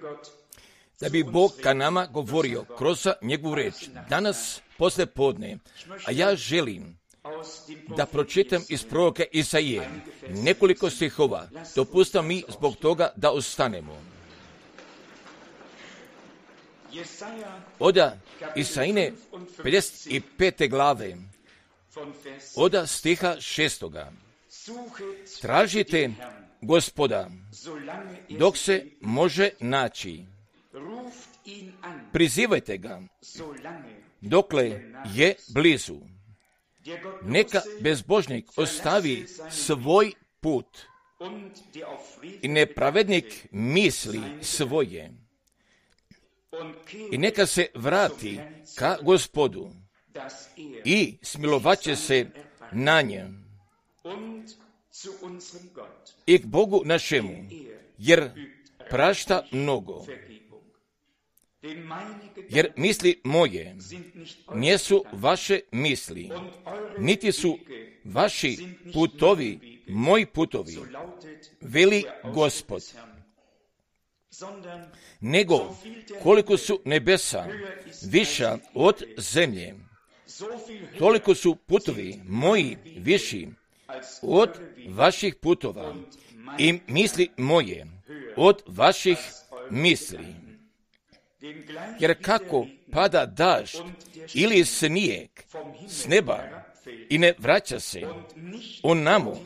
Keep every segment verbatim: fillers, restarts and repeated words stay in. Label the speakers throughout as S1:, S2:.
S1: da bi Bog ka nama govorio kroz njegovu reč danas posle podne. A ja želim da pročitam iz proroka Isaije nekoliko stihova. Dopustite mi zbog toga da ostanemo. Od Isaije pedeset pete glave, od stiha šestoga. Tražite Gospoda dok se može naći. Prizivajte ga dokle je blizu. Neka bezbožnik ostavi svoj put i nepravednik misli svoje. I neka se vrati ka Gospodu i smilovaće se na njem. I k Bogu našemu, jer prašta mnogo. Jer misli moje nisu vaše misli, niti su vaši putovi moji putovi, veli Gospod. Nego koliko su nebesa viša od zemlje, toliko su putovi moji viši od vaših putova i misli moje od vaših misli. Jer kako pada dažd ili snijeg s neba i ne vraća se onamo,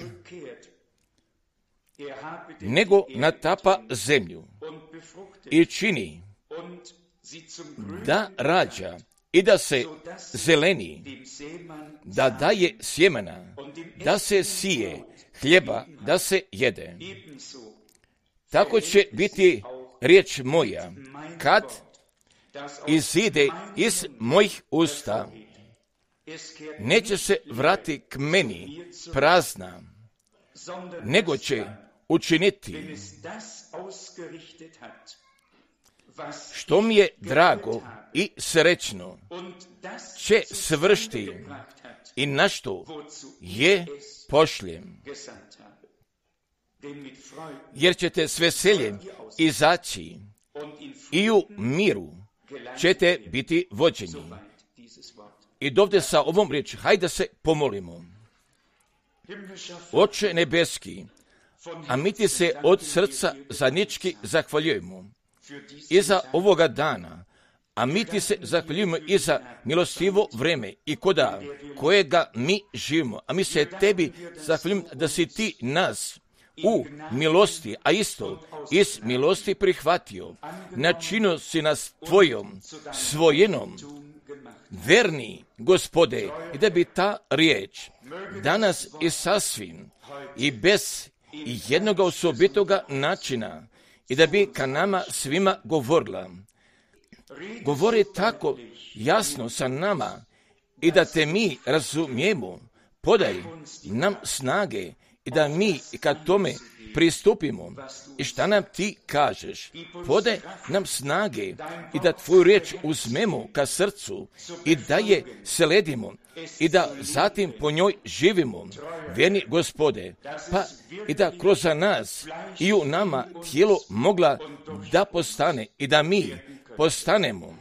S1: nego natapa zemlju i čini da rađa i da se zeleni, da daje sjemena, da se sije hljeba, da se jede. Tako će biti riječ moja kad izide iz mojih usta. Neće se vrati k meni prazna, nego će učiniti što mi je drago i srećno, će svršiti i na što je pošljem. Jer ćete s veseljem izaći i u miru ćete biti vođeni. I dovde sa ovom riječi, hajde se pomolimo. Oče nebeski, a mi ti se od srca zadnički zahvaljujemo i za ovoga dana, a mi ti se zahvaljujemo i za milostivo vreme i koda kojega mi živimo. A mi se tebi zahvaljujemo da si ti nas u milosti, a isto iz milosti prihvatio. Načinio si nas tvojom svojinom, verni Gospode, i da bi ta riječ danas i sasvim i bez jednoga osobitoga načina i da bi ka nama svima govorila. Govori tako jasno sa nama i da te mi razumijemo. Podaj nam snage i da mi ka tome pristupimo. I šta nam ti kažeš? Podaj nam snage i da tvoju riječ uzmemo ka srcu i da je sledimo i da zatim po njoj živimo. Vjerni Gospode, pa i da kroz nas i u nama tijelo mogla da postane i da mi postanemo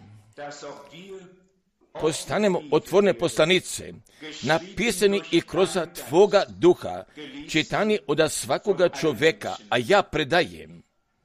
S1: postanemo otvorene poslanice, napisani i kroz tvoga duha, čitani od svakoga čoveka, a ja predajem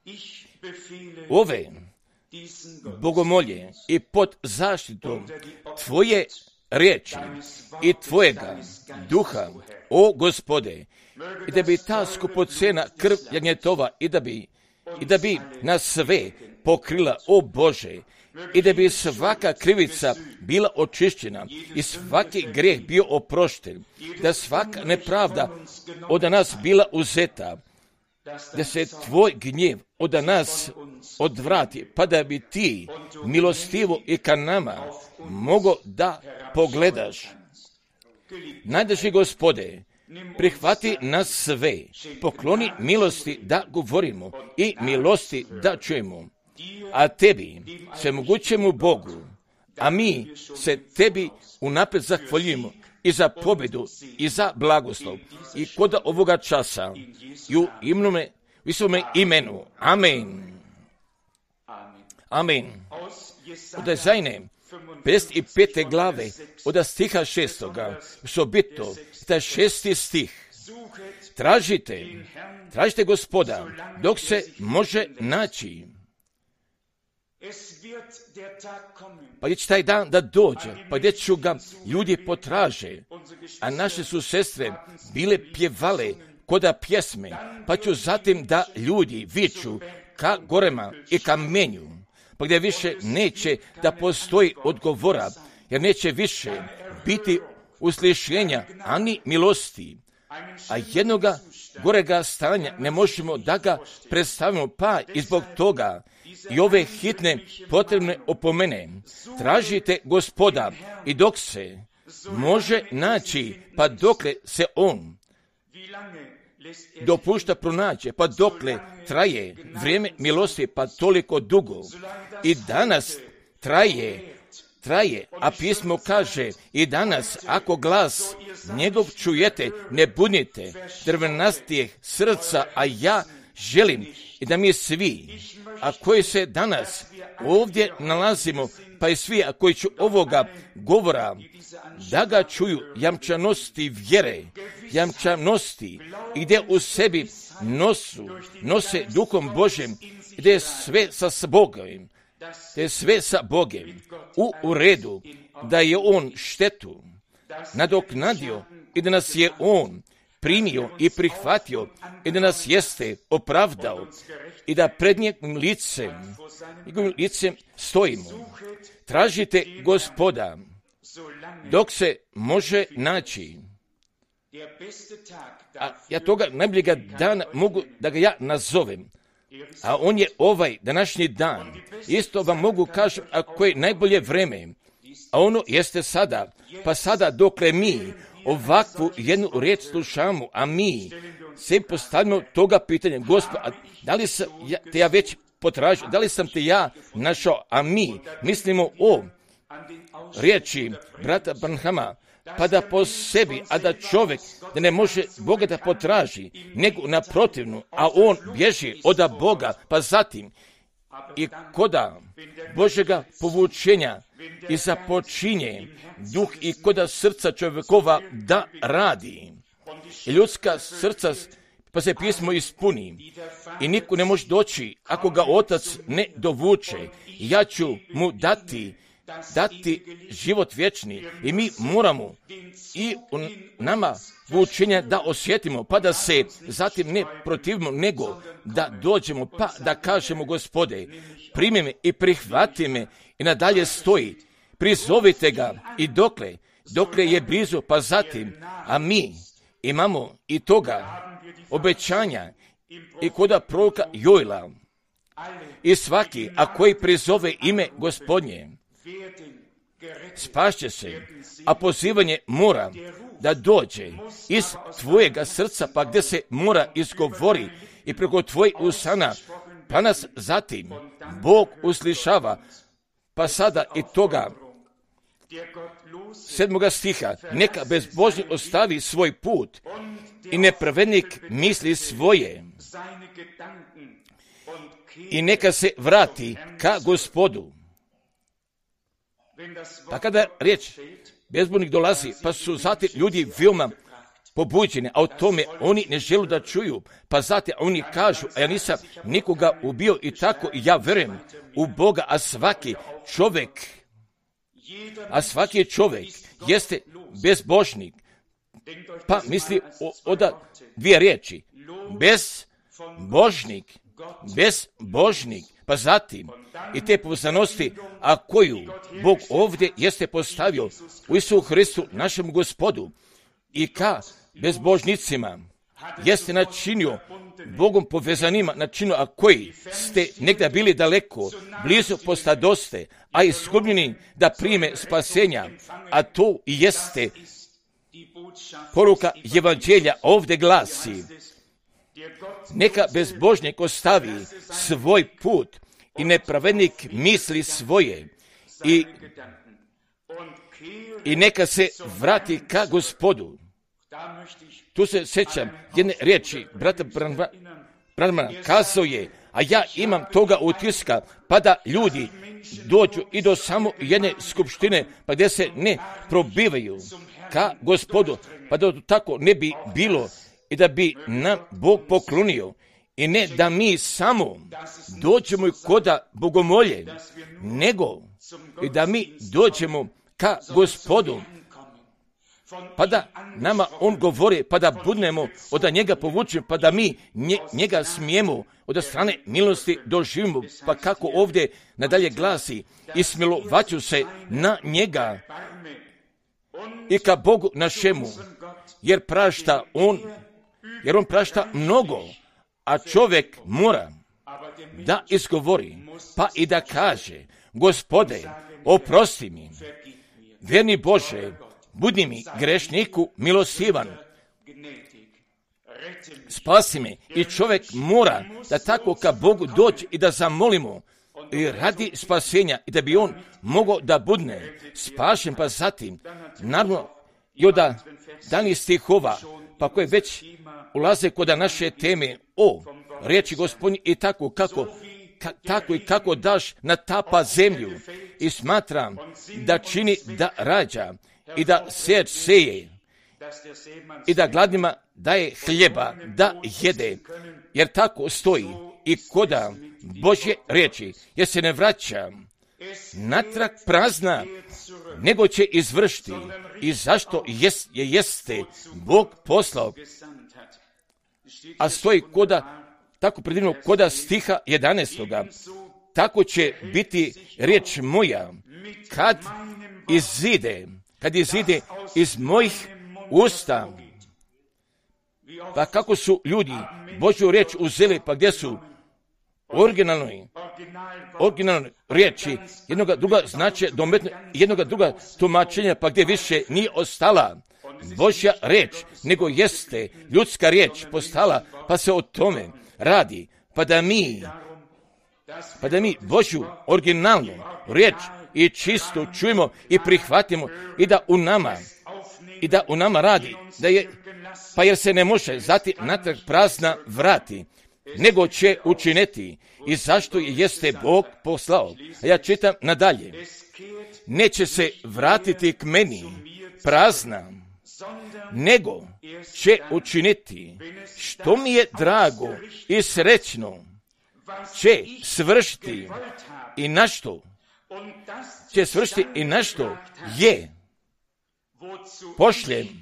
S1: ove bogomolje i pod zaštitom tvoje riječi i tvojega duha, o Gospode, i da bi ta skupocena krv jagnjetova i da bi, i da bi nas sve pokrila, o Bože, i da bi svaka krivica bila očišćena i svaki grijeh bio oprošten, da svaka nepravda od nas bila uzeta, da se tvoj gnjev od nas odvrati, pa da bi ti milostivo i ka nama mogo da pogledaš. Najdraži Gospode, prihvati nas sve, pokloni milosti da govorimo i milosti da čujemo. A tebi, svemogućemu Bogu, a mi se tebi unaprijed zahvaljujemo i za pobjedu i za blagoslov i kod ovoga časa i u imnome, visokome imenu. Amen. Amen. Od Ezajne, pedeset pete glave, od stiha šestoga, osobito, taj šesti stih. Tražite, tražite Gospoda, dok se može naći. Pa gdje će taj dan da dođe, pa gdje ću ga ljudi potraže, a naše su sestre bile pjevale koda pjesme, pa ću zatim da ljudi viču ka gorema i kamenju, pa gdje više neće da postoji odgovora, jer neće više biti uslišenja ani milosti, a jednoga gorega stanja ne možemo da ga predstavimo, pa i zbog toga i ove hitne potrebne opomene. Tražite Gospoda i dok se može naći, pa dokle se on dopušta pronaće, pa dokle traje vrijeme milosti, pa toliko dugo. I danas traje, traje, a pismo kaže i danas, ako glas njegov čujete, ne budnite drvenastijeg srca, a ja želim i da mi svi, a koji se danas ovdje nalazimo, pa i svi, a koji ću ovoga govora, da ga čuju jamčanosti vjere, jamčanosti, i gdje u sebi nosu, nose Duhom Božjem, gdje je sve sa Bogom, gdje je sve sa Bogom u, u redu, da je On štetu nadoknadio i da nas je On primio i prihvatio i da nas jeste opravdao i da pred njegovim licem, njegovim licem stojimo. Tražite Gospoda dok se može naći. A ja toga najboljega dana mogu da ga ja nazovem, a on je ovaj današnji dan. Isto vam mogu kažem ako je najbolje vreme, a ono jeste sada, pa sada dokle mi ovakvu jednu riječ slušamo, a mi se postavimo toga pitanja, Gospod, a da li sam ja, te ja već potražio, da li sam te ja našao, a mi mislimo o riječi brata Branhama, pa da po sebi, a da čovjek da ne može Boga da potraži, nego naprotivno, a on bježi od Boga, pa zatim i koda Božega povučenja i započinje duh i koda srca čovjekova da radi. I ljudska srca, pa se pismo ispuni i niko ne može doći ako ga Otac ne dovuče. Ja ću mu dati dati život vječni i mi moramo i u nama vučenja da osjetimo, pa da se zatim ne protivimo, nego da dođemo, pa da kažemo Gospode, primi me i prihvati me i nadalje stoji, prizovite ga i dokle, dokle je blizu, pa zatim, a mi imamo i toga obećanja i koda proroka Joela i svaki, a koji prizove ime Gospodnje, spašće se, a pozivanje mora da dođe iz tvojega srca, pa gdje se mora izgovori i preko tvojih usana, pa nas zatim Bog uslišava, pa sada i toga sedmoga stiha, neka bezbožnik ostavi svoj put i nepravednik misli svoje i neka se vrati ka Gospodu. Pa kada riječ bezbožnik dolazi, pa su zatim ljudi veoma pobuđeni, a o tome oni ne žele da čuju, pa zatim oni kažu, a ja nisam nikoga ubio i tako, i ja verujem u Boga, a svaki čovjek, a svaki čovjek jeste bezbožnik, pa misli o, o da dvije riječi, bezbožnik, bezbožnik, pa zatim i te povezanosti, a koju Bog ovdje jeste postavio u Isusu Hristu, našem Gospodu, i ka bezbožnicima jeste načinio Bogom povezanima, načinio, a koji ste negdje bili daleko, blizu postadoste, a izgubljeni da prime spasenja, a to i jeste poruka evanđelja, ovdje glasi, neka bezbožnik ostavi svoj put i nepravednik misli svoje i, i neka se vrati ka Gospodu. Tu se sjećam jedne riječi brata Branhama, kazao je, a ja imam toga utiska, pa da ljudi dođu i do samo jedne skupštine, pa gdje se ne probivaju ka Gospodu, pa da tako ne bi bilo i da bi nam Bog poklonio. I ne da mi samo dođemo koda bogomolje, nego i da mi dođemo ka Gospodu, pa da nama on govori, pa da budemo od njega povučeni, pa da mi nje, njega smijemo od strane milosti doživimo. Pa kako ovdje nadalje glasi, i smilovaću se na njega i ka Bogu našemu, jer prašta on, jer on prašta mnogo, a čovjek mora da izgovori, pa i da kaže, Gospode, oprosti mi, vjerni Bože, budi mi grešniku milostivan, spasi me. I čovjek mora da tako ka Bogu dođe i da zamolimo i radi spasenja i da bi on mogao da budne spašen, pa zatim, naravno, i od danih stihova, pa koje već ulaze kod naše teme o riječi Gospodnje i tako kako, ka, tako i kako daš natapa zemlju i smatram da čini da rađa i da sejač seje i da gladnima daje hljeba da jede, jer tako stoji i koda Božje riječi, jer se ne vraća natrag prazna, nego će izvršiti i zašto jest, je jeste Bog poslao. A stoji koda, tako predivno koda stiha jedanaestoga, tako će biti riječ moja kad izide, kad izide iz mojih usta. Pa kako su ljudi Božju riječ uzeli, pa gdje su originalnoj, originalnoj riječi jednoga druga znače dometno, jednoga druga tumačenja, pa gdje više nije ostala Božja riječ, nego jeste ljudska riječ postala, pa se o tome radi, pa da mi, pa da mi Božju originalnu riječ i čisto čujemo i prihvatimo i da u nama, i da u nama radi, da je, pa jer se ne može zati natrag prazna vrati, nego će učiniti i zašto je jeste Bog poslao. A ja čitam nadalje, neće se vratiti k meni prazna, nego će učiniti što mi je drago i srećno, će svršiti i na što će svršiti i na što je pošljen.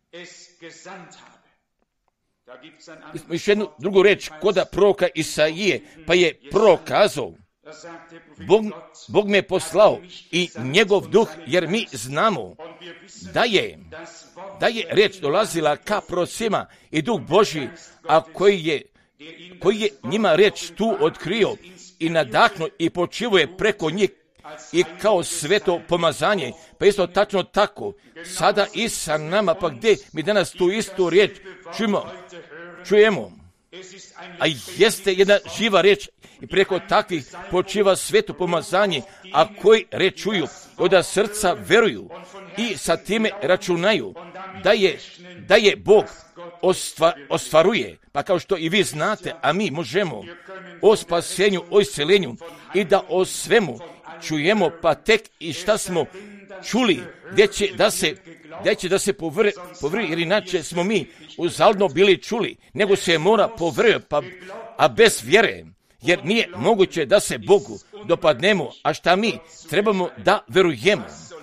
S1: Još jednu drugu reč koda proroka Isaije, pa je prokazao, Bog, Bog me poslao i njegov duh, jer mi znamo da je, da je reč dolazila ka prorocima i duh Božji, a koji je, koji je njima reč tu otkrio i nadahnuo i počivuje preko njih i kao sveto pomazanje. Pa isto tačno tako, sada i sa nama, pa gdje mi danas tu istu riječ čujemo, čujemo, a jeste jedna živa riječ i preko takvih počiva sveto pomazanje, a koji reč čuju, od srca veruju i sa time računaju da je, da je Bog ostva, ostvaruje, pa kao što i vi znate, a mi možemo o spasenju, o isceljenju i da o svemu čujemo, pa tek i šta smo čuli, gdje će da se, gdje će da se povri, povri, jer inače smo mi uzaludno bili čuli, nego se mora povri, pa, a bez vjere, jer nije moguće da se Bogu dopadnemo, a šta mi trebamo da verujemo.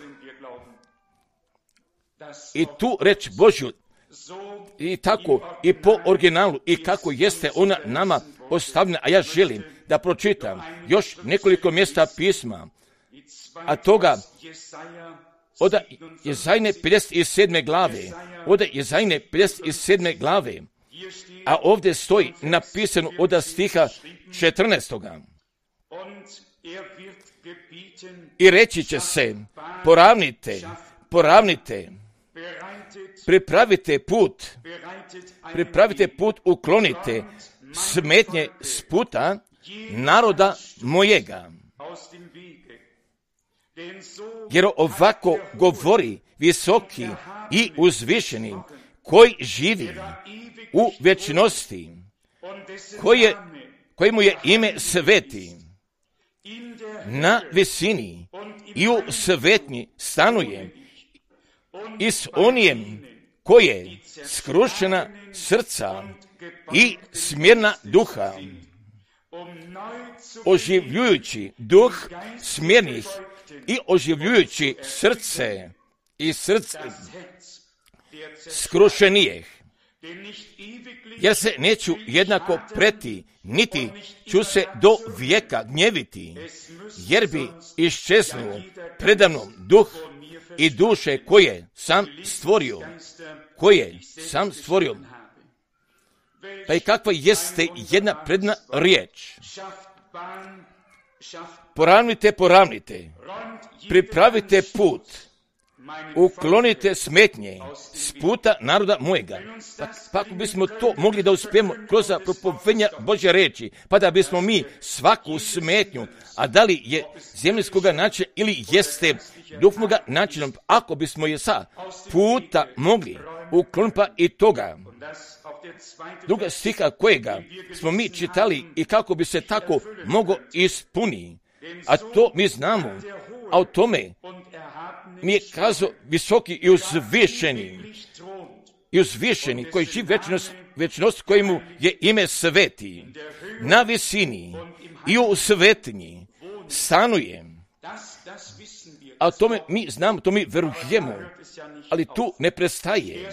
S1: I tu reč Božju, i tako, i po originalu, i kako jeste ona nama ostavljena, a ja želim da pročitam još nekoliko mjesta pisma, a toga od Jezajne pedeset sedme glave, od Jezajne pedeset sedme glave, a ovdje stoji napisano od stiha četrnaestoga. I reći će se, poravnite, poravnite, pripravite put, pripravite put, uklonite smetnje s puta naroda mojega. Jer ovako govori visoki i uzvišeni, koji živi u vječnosti, koji je, kojemu je ime sveti, na visini i u svetnji stanuje i s onijem koje skrušena srca i smjerna duha, oživljujući duh smjernih i oživljujući srce i srce skrušenijeh. Jer se neću jednako preti, niti ću se do vijeka gnjeviti, jer bi iščeznuo predamnom duh i duše koje sam stvorio, koje sam stvorio. Pa i kakva jeste jedna predna riječ? Poravnite, poravnite, pripravite put, uklonite smetnje s puta naroda mojega. Pa, pa ako bismo to mogli da uspijemo kroz propovedanja Božje reči, pa da bismo mi svaku smetnju, a da li je zemljskoga načina ili jeste duhovnoga načina, ako bismo je sa puta mogli ukloniti, pa i toga druga stiha kojega smo mi čitali i kako bi se tako mogo ispuni, a to mi znamo, a o tome mi je kazao visoki i uzvišeni, i uzvišeni koji živi večnost, večnost kojemu je ime sveti, na visini i u svetnji stanuje. A o tome mi znamo, to mi verujemo, ali tu ne prestaje,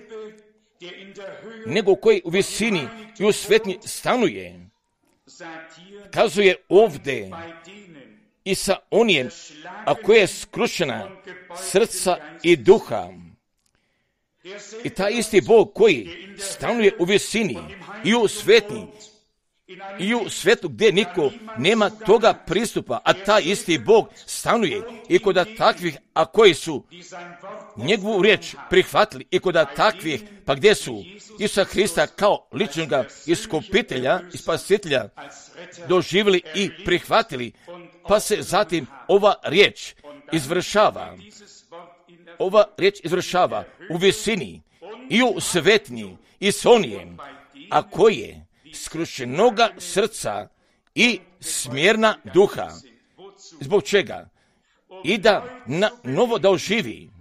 S1: nego koji u visini i u svetnji stanuje, kazuje ovdje i sa onijem, a koje je skrušena srca i duha. I taj isti Bog koji stanuje u visini i u svetnji i u svetu gdje niko nema toga pristupa, a taj isti Bog stanuje i kod takvih, a koji su njegovu riječ prihvatili, i kod takvih, pa gdje su Isusa Hrista kao ličnoga iskupitelja i spasitelja doživjeli i prihvatili, pa se zatim ova riječ izvršava. Ova riječ izvršava u visini i u svetnji i s onijem, a koje skrušenoga srca i smjerna duha. Zbog čega? I da na novo da oživi,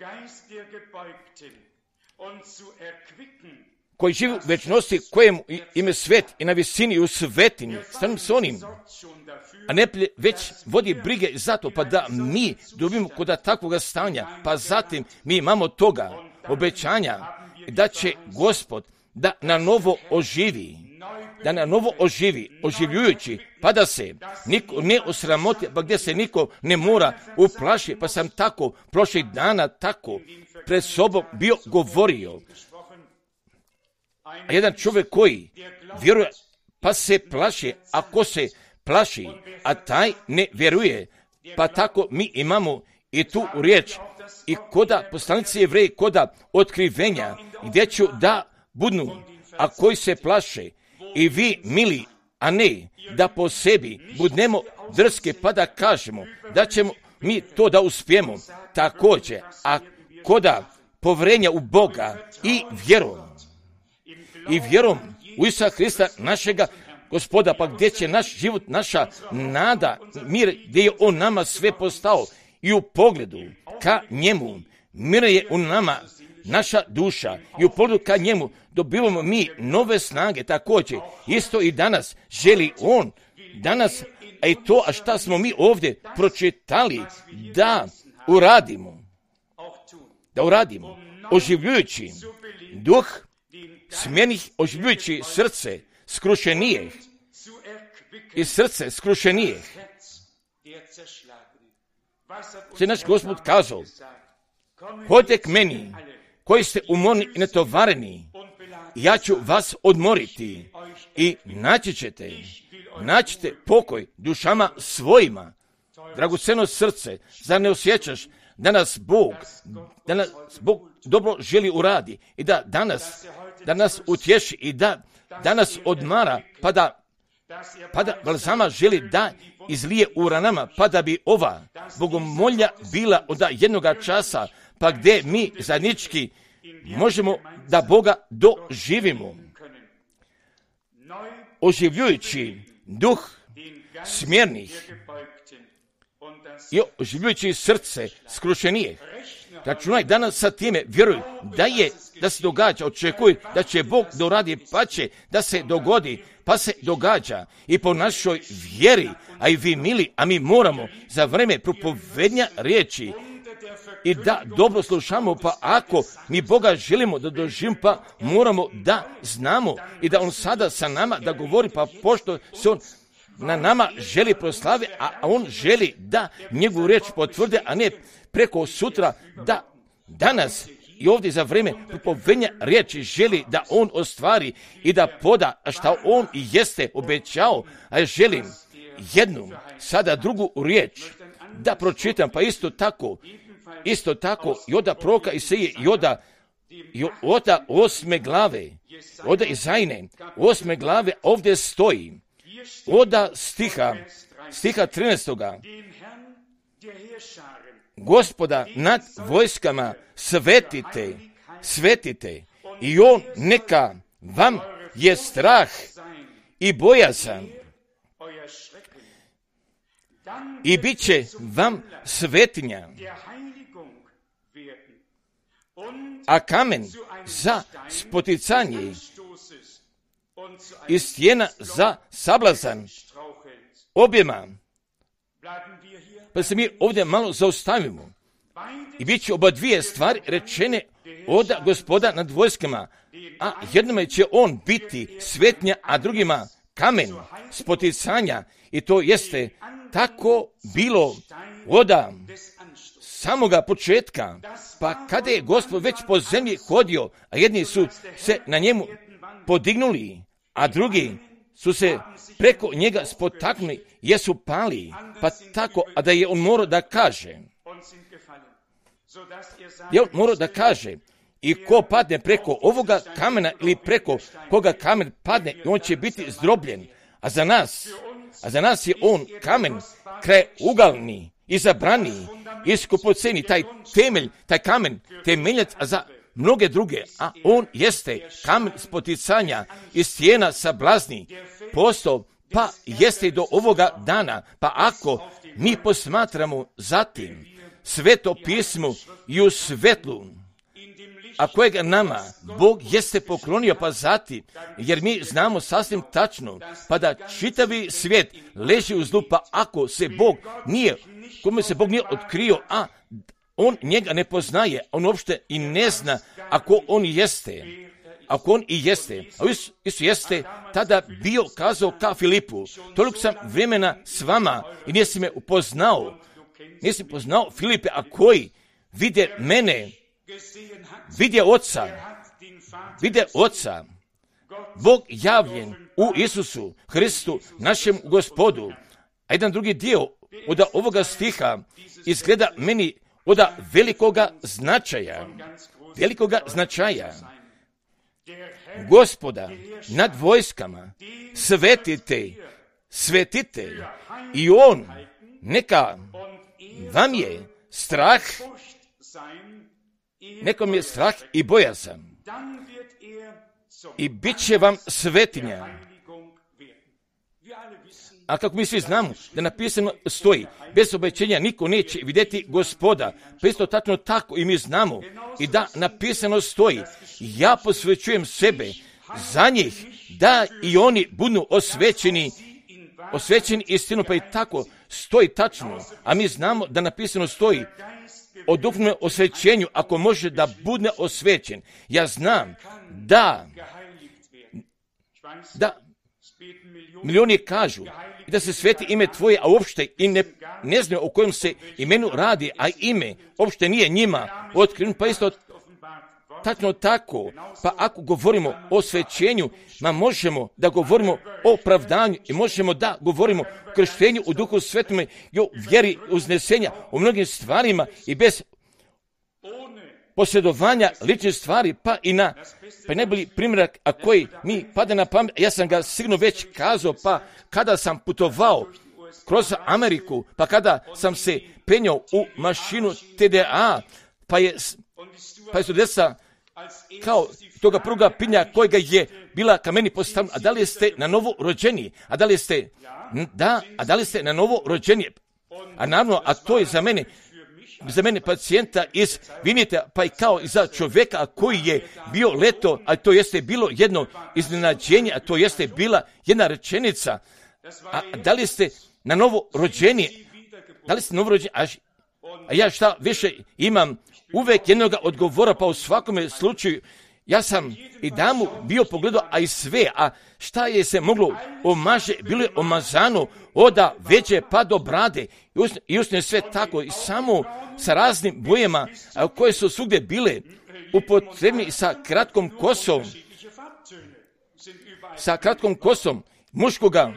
S1: koji živi u večnosti, kojemu ime svet i na visini i u svetinji, stanom s onim, a ne već vodi brige za to, pa da mi dobimo kod takvoga stanja, pa zatim mi imamo toga obećanja da će Gospod da na novo oživi, da na novo oživi, oživljujući, pa da se niko ne osramoti, pa gdje se niko ne mora uplašiti, pa sam tako prošlih dana tako pred sobom bio govorio. A jedan čovjek koji vjeruje, pa se plaši, ako se plaši, a taj ne vjeruje, pa tako mi imamo i tu riječ i koda poslanici Jevreji, koda otkrivenja, gdje ću da budnu, a koji se plaše, i vi mili, a ne da po sebi budnemo drske, pa da kažemo da ćemo mi to da uspijemo. Također, a koda povjerenja u Boga i vjerom, i vjerom u Isusa Hrista našega Gospoda, pa gdje će naš život, naša nada, mir, gdje je On nama sve postao, i u pogledu ka njemu, mir je u nama naša duša, i u pogledu ka njemu dobivamo mi nove snage. Također, isto i danas želi On, danas, a i to, a šta smo mi ovdje pročitali, da uradimo, da uradimo, oživljujući duh smjernih, oživljujući srce skrušenijeh i srce skrušenijeh. Se naš Gospod kazao, hodite k meni, koji ste umorni i netovareni, ja ću vas odmoriti i naći ćete, naći ćete pokoj dušama svojima. Dragoceno srce, zar ne osjećaš da nas Bog, da nas Bog dobro želi uradi i da danas, da nas utješi i da danas odmara, pa da, pa da balzama želi da izlije u ranama, pa da bi ova bogomolja bila od jednoga časa, pa gdje mi zajednički možemo da Boga doživimo. oživljujući duh smjernih i oživljujući srce skrušenijih. Računaj danas sa time, vjeruj da je, da se događa, očekuj da će Bog doradi, pa će da se dogodi, pa se događa i po našoj vjeri, a i vi mili, a mi moramo za vreme propovednja riječi i da dobro slušamo, pa ako mi Boga želimo da doživimo, pa moramo da znamo i da On sada sa nama da govori, pa pošto se On na nama želi proslavi, a On želi da njegovu riječ potvrde, a ne preko sutra, da danas i ovdje za vrijeme propovednja riječi želi da On ostvari i da poda šta On i jeste obećao, a ja želim jednu, sada drugu riječ da pročitam, pa isto tako, isto tako i oda proroka Isaije i oda, i oda osme glave, oda Izajne, osme glave ovdje stoji, oda stiha, stiha trinaestoga, Gospoda nad vojskama svetite, svetite i On neka vam je strah i bojazan i bit će vam svetinja, a kamen za spoticanje i stijena za sablazan objema. Pa se mi ovdje malo zaustavimo. I bit će oba dvije stvari rečene od Gospoda nad vojskama, a jednome će On biti svetnja, a drugima kamen spoticanja. I to jeste tako bilo od samoga početka, pa kada je Gospod već po zemlji hodio, a jedni su se na njemu podignuli, a drugi su se preko njega spotaknuli, jesu pali, pa tako, a da je On morao da kaže, je On morao da kaže, i ko padne preko ovoga kamena ili preko koga kamen padne, on će biti zdrobljen, a za nas, a za nas je On kamen kraugalni, izabrani, iskupoceni, taj temelj, taj kamen, temeljac, a za mnoge druge, a On jeste kamen spoticanja i stijena sablazni, postao, pa jeste do ovoga dana, pa ako mi posmatramo zatim Sveto pismo i u svetlu, a kojega nama Bog jeste poklonio, pa zatim, jer mi znamo sasvim tačno, pa da čitavi svijet leži u zlu, pa ako se Bog nije, kome se Bog nije otkrio, a on njega ne poznaje, on uopšte i ne zna ako on jeste, ako on i jeste, a Isus jeste tada bio kazao ka Filipu, toliko sam vremena s vama i nisi me upoznao, nisi poznao Filipe, a koji vide mene, vide Oca, vide Oca, Bog javljen u Isusu Hristu, našem Gospodu. A jedan drugi dio od ovoga stiha izgleda meni od velikoga značaja, velikoga značaja. Gospoda nad vojskama svetite, svetite i On neka vam je strah, nekom je strah i bojazan i bit će vam svetinja. A kako mi svi znamo da napisano stoji, bez obećenja niko neće vidjeti Gospoda, pa isto tačno tako i mi znamo i da napisano stoji, ja posvećujem sebe za njih, da i oni budu osvećeni, osvećeni istinu, pa i tako stoji tačno, a mi znamo da napisano stoji o duhovnom osvećenju, ako može da bude osvećen. Ja znam da, da milioni kažu da se sveti ime Tvoje, a uopšte i ne, ne znaju o kojem se imenu radi, a ime uopšte nije njima otkriven, pa isto tačno tako, pa ako govorimo o osvećenju, ma možemo da govorimo o opravdanju i možemo da govorimo o krštenju u Duhu Svetome i o vjeri uznesenja, o mnogim stvarima i bez posjedovanja ličnih stvari, pa i na pa najbolji primjerak, a koji mi pada na pamet, ja sam ga sigurno već kazao, pa kada sam putovao kroz Ameriku, pa kada sam se penjao u mašinu T D A, pa je pa je su deca kao toga pruga pinja kojega je bila ka meni postavljena, a da li ste na novo rođeni, a da li ste, da, a da li ste na novo rođeni, a naravno, a to je za mene, za mene pacijenta iz Vinita, pa i kao i za čovjeka koji je bio leto, a to jeste bilo jedno iznenađenje, a to jeste bila jedna rečenica, a, a da li ste na novo rođeni, da li ste novo rođeni, a, a ja šta više imam uvek jednog odgovora, pa u svakome slučaju, ja sam i damu bio pogledao, a i sve, a šta je se moglo omaže, bilo je omazano oda veće pa do brade, i usne, i usne sve tako, i samo sa raznim bojama, a koje su svugdje bile upotrebni sa kratkom kosom, sa kratkom kosom, muškoga,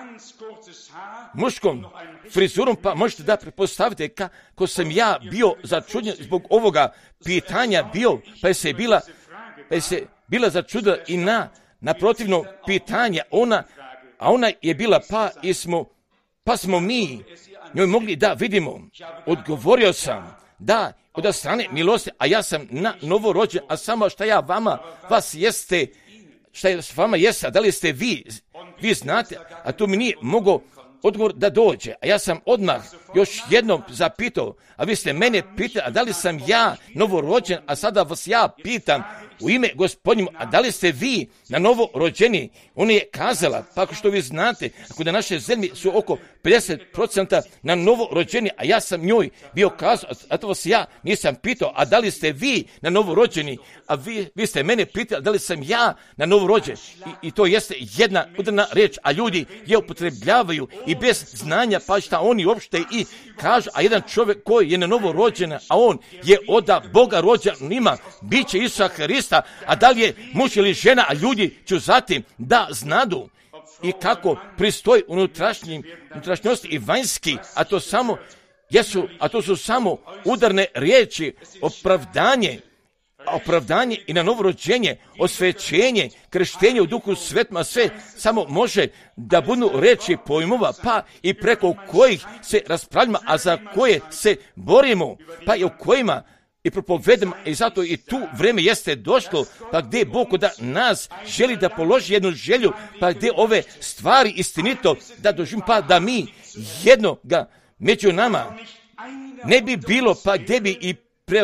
S1: muškom frizurom, pa možete da prepostavite kako sam ja bio začuđen zbog ovoga pitanja bio, pa je se bila, pa je se bila začudila i na, na protivno pitanje, ona, a ona je bila pa i smo, pa smo mi njoj mogli da vidimo. Odgovorio sam da od strane milosti, a ja sam na novorođen, a samo šta ja vama, vas jeste, šta je s vama jeste, a da li ste vi, vi znate, a to mi nije mogao odgovor da dođe. A ja sam odmah još jednom zapitao, a vi ste mene pitali, a da li sam ja novorođen, a sada vas ja pitam u ime Gospodnjemu, a da li ste vi na novo rođeni? Ona je kazala, pa ako što vi znate, ako da naše zemlje su oko pedeset posto na novo rođeni, a ja sam njoj bio kazao, a to vas ja nisam pitao, a da li ste vi na novo rođeni? A vi, vi ste mene pitali, da li sam ja na novo rođen? I, i to jeste jedna udarna reč, a ljudi je upotrebljavaju i bez znanja, pa šta oni uopšte i kažu, a jedan čovjek koji je na novo rođen, a on je od Boga rođen, ima biće Isusa Hrista, a da li je muž ili žena, a ljudi ću zatim da znadu i kako pristoji unutrašnjim, unutrašnjosti i vanjski, a to samo jesu, a to su samo udarne riječi, opravdanje, opravdanje i na novorođenje, osvećenje, krštenje u Duhu Svetom, a sve samo može da budu reči pojmova, pa i preko kojih se raspravljamo, a za koje se borimo, pa i o kojima i propovedamo, i zato i tu vreme jeste došlo, pa gdje Bog da nas želi da položi jednu želju, pa gdje ove stvari istinito da doživimo, pa da mi jednoga među nama ne bi bilo, pa gdje bi i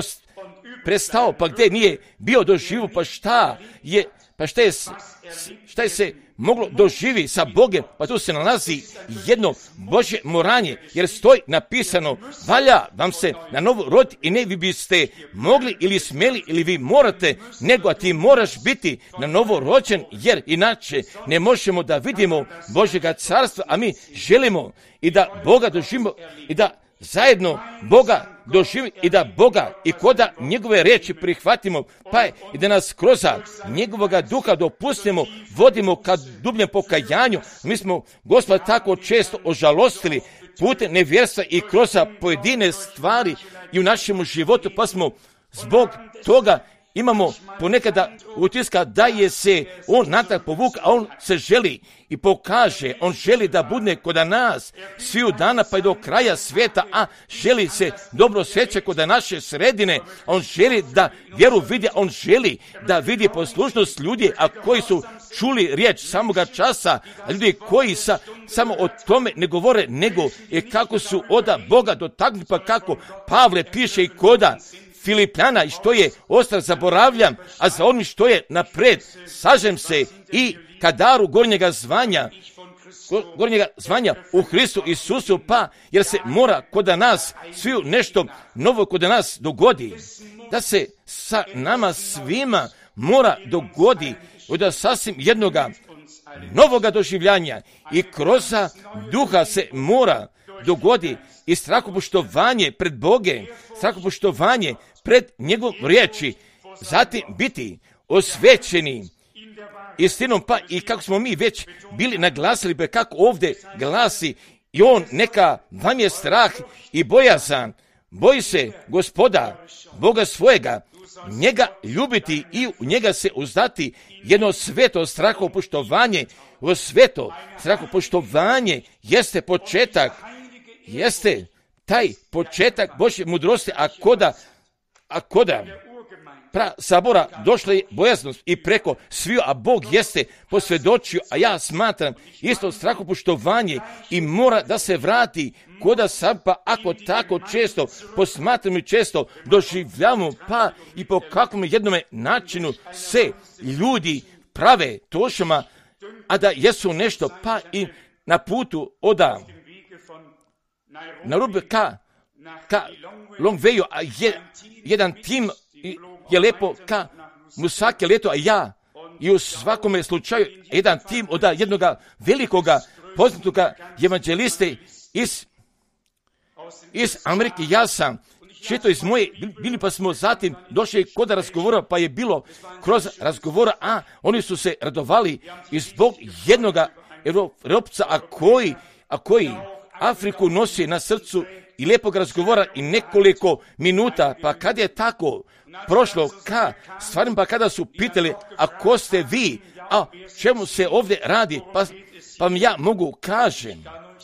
S1: prestao, pa gdje nije bio doživu, pa šta je, pa šta je, šta je se moglo doživi sa Bogem, pa tu se nalazi jedno Božje moranje, jer stoji napisano, valja vam se na novo rod i ne vi biste mogli ili smjeli ili vi morate, nego a ti moraš biti na novo rođen, jer inače ne možemo da vidimo Božjega carstva, a mi želimo i da Boga doživimo i da zajedno Boga doživimo i da Boga i koda njegove riječi prihvatimo, pa je i da nas kroz njegovoga duha dopustimo, vodimo ka dubljem pokajanju. Mi smo Gospoda tako često ožalostili putem nevjerstva i kroz pojedine stvari i u našem životu, pa smo zbog toga imamo ponekada utiska da je se on natrag povuk, a on se želi i pokaže, on želi da bude kod nas sviju dana pa i do kraja svijeta, a želi se dobro sjeća kod naše sredine, on želi da vjeru vidi, on želi da vidi poslušnost ljudi, a koji su čuli riječ samoga časa, a ljudi koji sa, samo o tome ne govore, nego je kako su od Boga dotaknuti, pa kako Pavle piše i koda Filipljana, i što je ostalo zaboravljam, a za onim što je napred sažem se i kadaru gornjega zvanja, gornjega zvanja u Hristu Isusu, pa jer se mora kod nas sviju nešto novo kod nas dogodi, da se sa nama svima mora dogodi od sasvim jednoga novoga doživljanja i kroz duha se mora dogodi i strahopoštovanje pred Boge, strahopoštovanje pred njegovom riječi, zatim biti osvećeni istinom, pa i kako smo mi već bili naglasili, be kako ovdje glasi, i on neka vam je strah i bojazan, boji se Gospoda, Boga svojega, njega ljubiti i u njega se uzdati, jedno sveto strahopoštovanje, o sveto strahopoštovanje jeste početak, jeste taj početak Božje mudrosti, a koda, a koda pra sabora došla je bojaznost i preko sviju, a Bog jeste posvjedočio, a ja smatram isto strahopoštovanje i mora da se vrati koda sad, pa ako tako često posmatramo i često doživljavamo, pa i po kakvom jednome načinu se ljudi prave tošama, a da jesu nešto, pa i na putu oda na rubu ka, ka Longveju, a je, jedan tim je lepo ka Musake leto, a ja i u svakome slučaju jedan tim od jednoga velikoga poznatoga evanđeliste iz, iz Amerike. Ja sam čito iz moje, bili pa smo zatim došli kod razgovora, pa je bilo kroz razgovora, a oni su se radovali i zbog jednoga Europca, a koji, a koji Afriku nosi na srcu i lijepog razgovora i nekoliko minuta, pa kad je tako prošlo, ka, stvarno pa kada su pitali, a ko ste vi, a čemu se ovdje radi, pa, pa ja mogu kažem,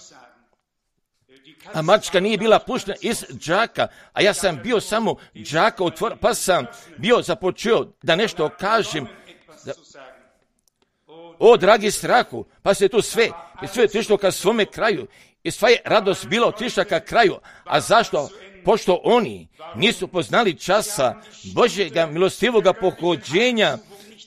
S1: a mačka nije bila puštena iz džaka, a ja sam bio samo džaka otvor, pa sam bio započeo da nešto kažem. Da, o, dragi strahu, pa se tu sve, sve otišlo ka svome kraju i sva je radost bila otišla ka kraju. A zašto? Pošto oni nisu poznali časa Božjega milostivoga pohođenja,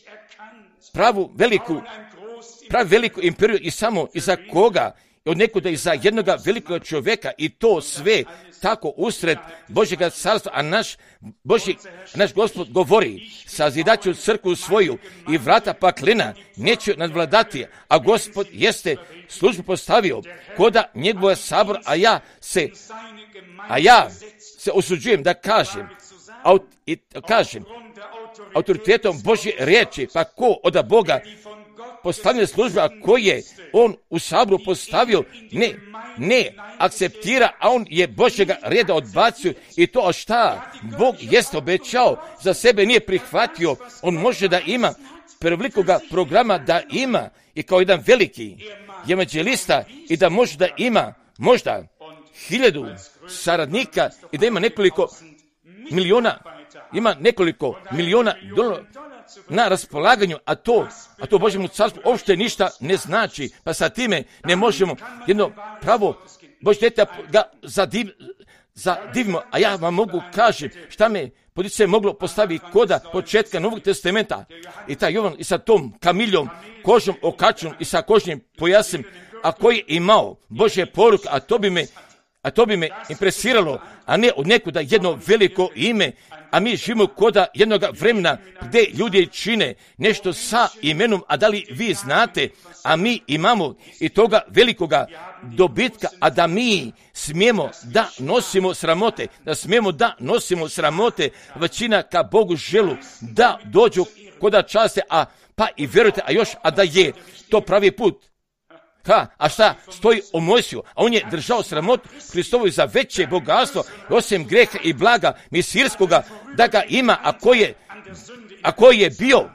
S1: pravu veliku, pravu veliku imperiju i samo iza koga, od nekuda iza jednoga velikog čovjeka i to sve tako usred Božjega carstva, a naš Božji, naš Gospod govori, sazidat ću crkvu svoju i vrata paklena neće nadvladati, a Gospod jeste službu postavio koda njegova sabor, a ja se, a ja se usuđujem da kažem, aut, i, kažem autoritetom Božje riječi, pa ko od Boga postavljene službe, a koje on u saboru postavio, ne, ne akceptira, a on je Božjega reda odbacio i to, a šta Bog jeste obećao, za sebe nije prihvatio, on može da ima prevelikoga programa, da ima i kao jedan veliki evanđelista i da može da ima možda hiljadu saradnika i da ima nekoliko miliona, ima nekoliko miliona dolara na raspolaganju, a to, a to Božjemu carstvu uopšte ništa ne znači, pa sa time ne možemo jedno pravo Božje dete ga zadiv, zadivimo, a ja vam mogu kažem šta me podice moglo postaviti koda početka Novog testamenta i taj Jovan i sa tom kamiljom, kožom okačenom i sa kožnim pojasem, a koji je imao Božje poruke, a to bi me a to bi me impresiralo, a ne od nekuda jedno veliko ime, a mi živimo koda jednog vremena gdje ljudi čine nešto sa imenom, a da li vi znate, a mi imamo i toga velikoga dobitka, a da mi smijemo da nosimo sramote, da smijemo da nosimo sramote, većina ka Bogu želu, da dođu koda časte, a pa i vjerujte, a još, a da je to pravi put. Ha, a šta stoji o Mojsiju? A on je držao sramotu Hristovu za veće bogatstvo, osim greha i blaga misirskoga, da ga ima, a koji je, a koji je bio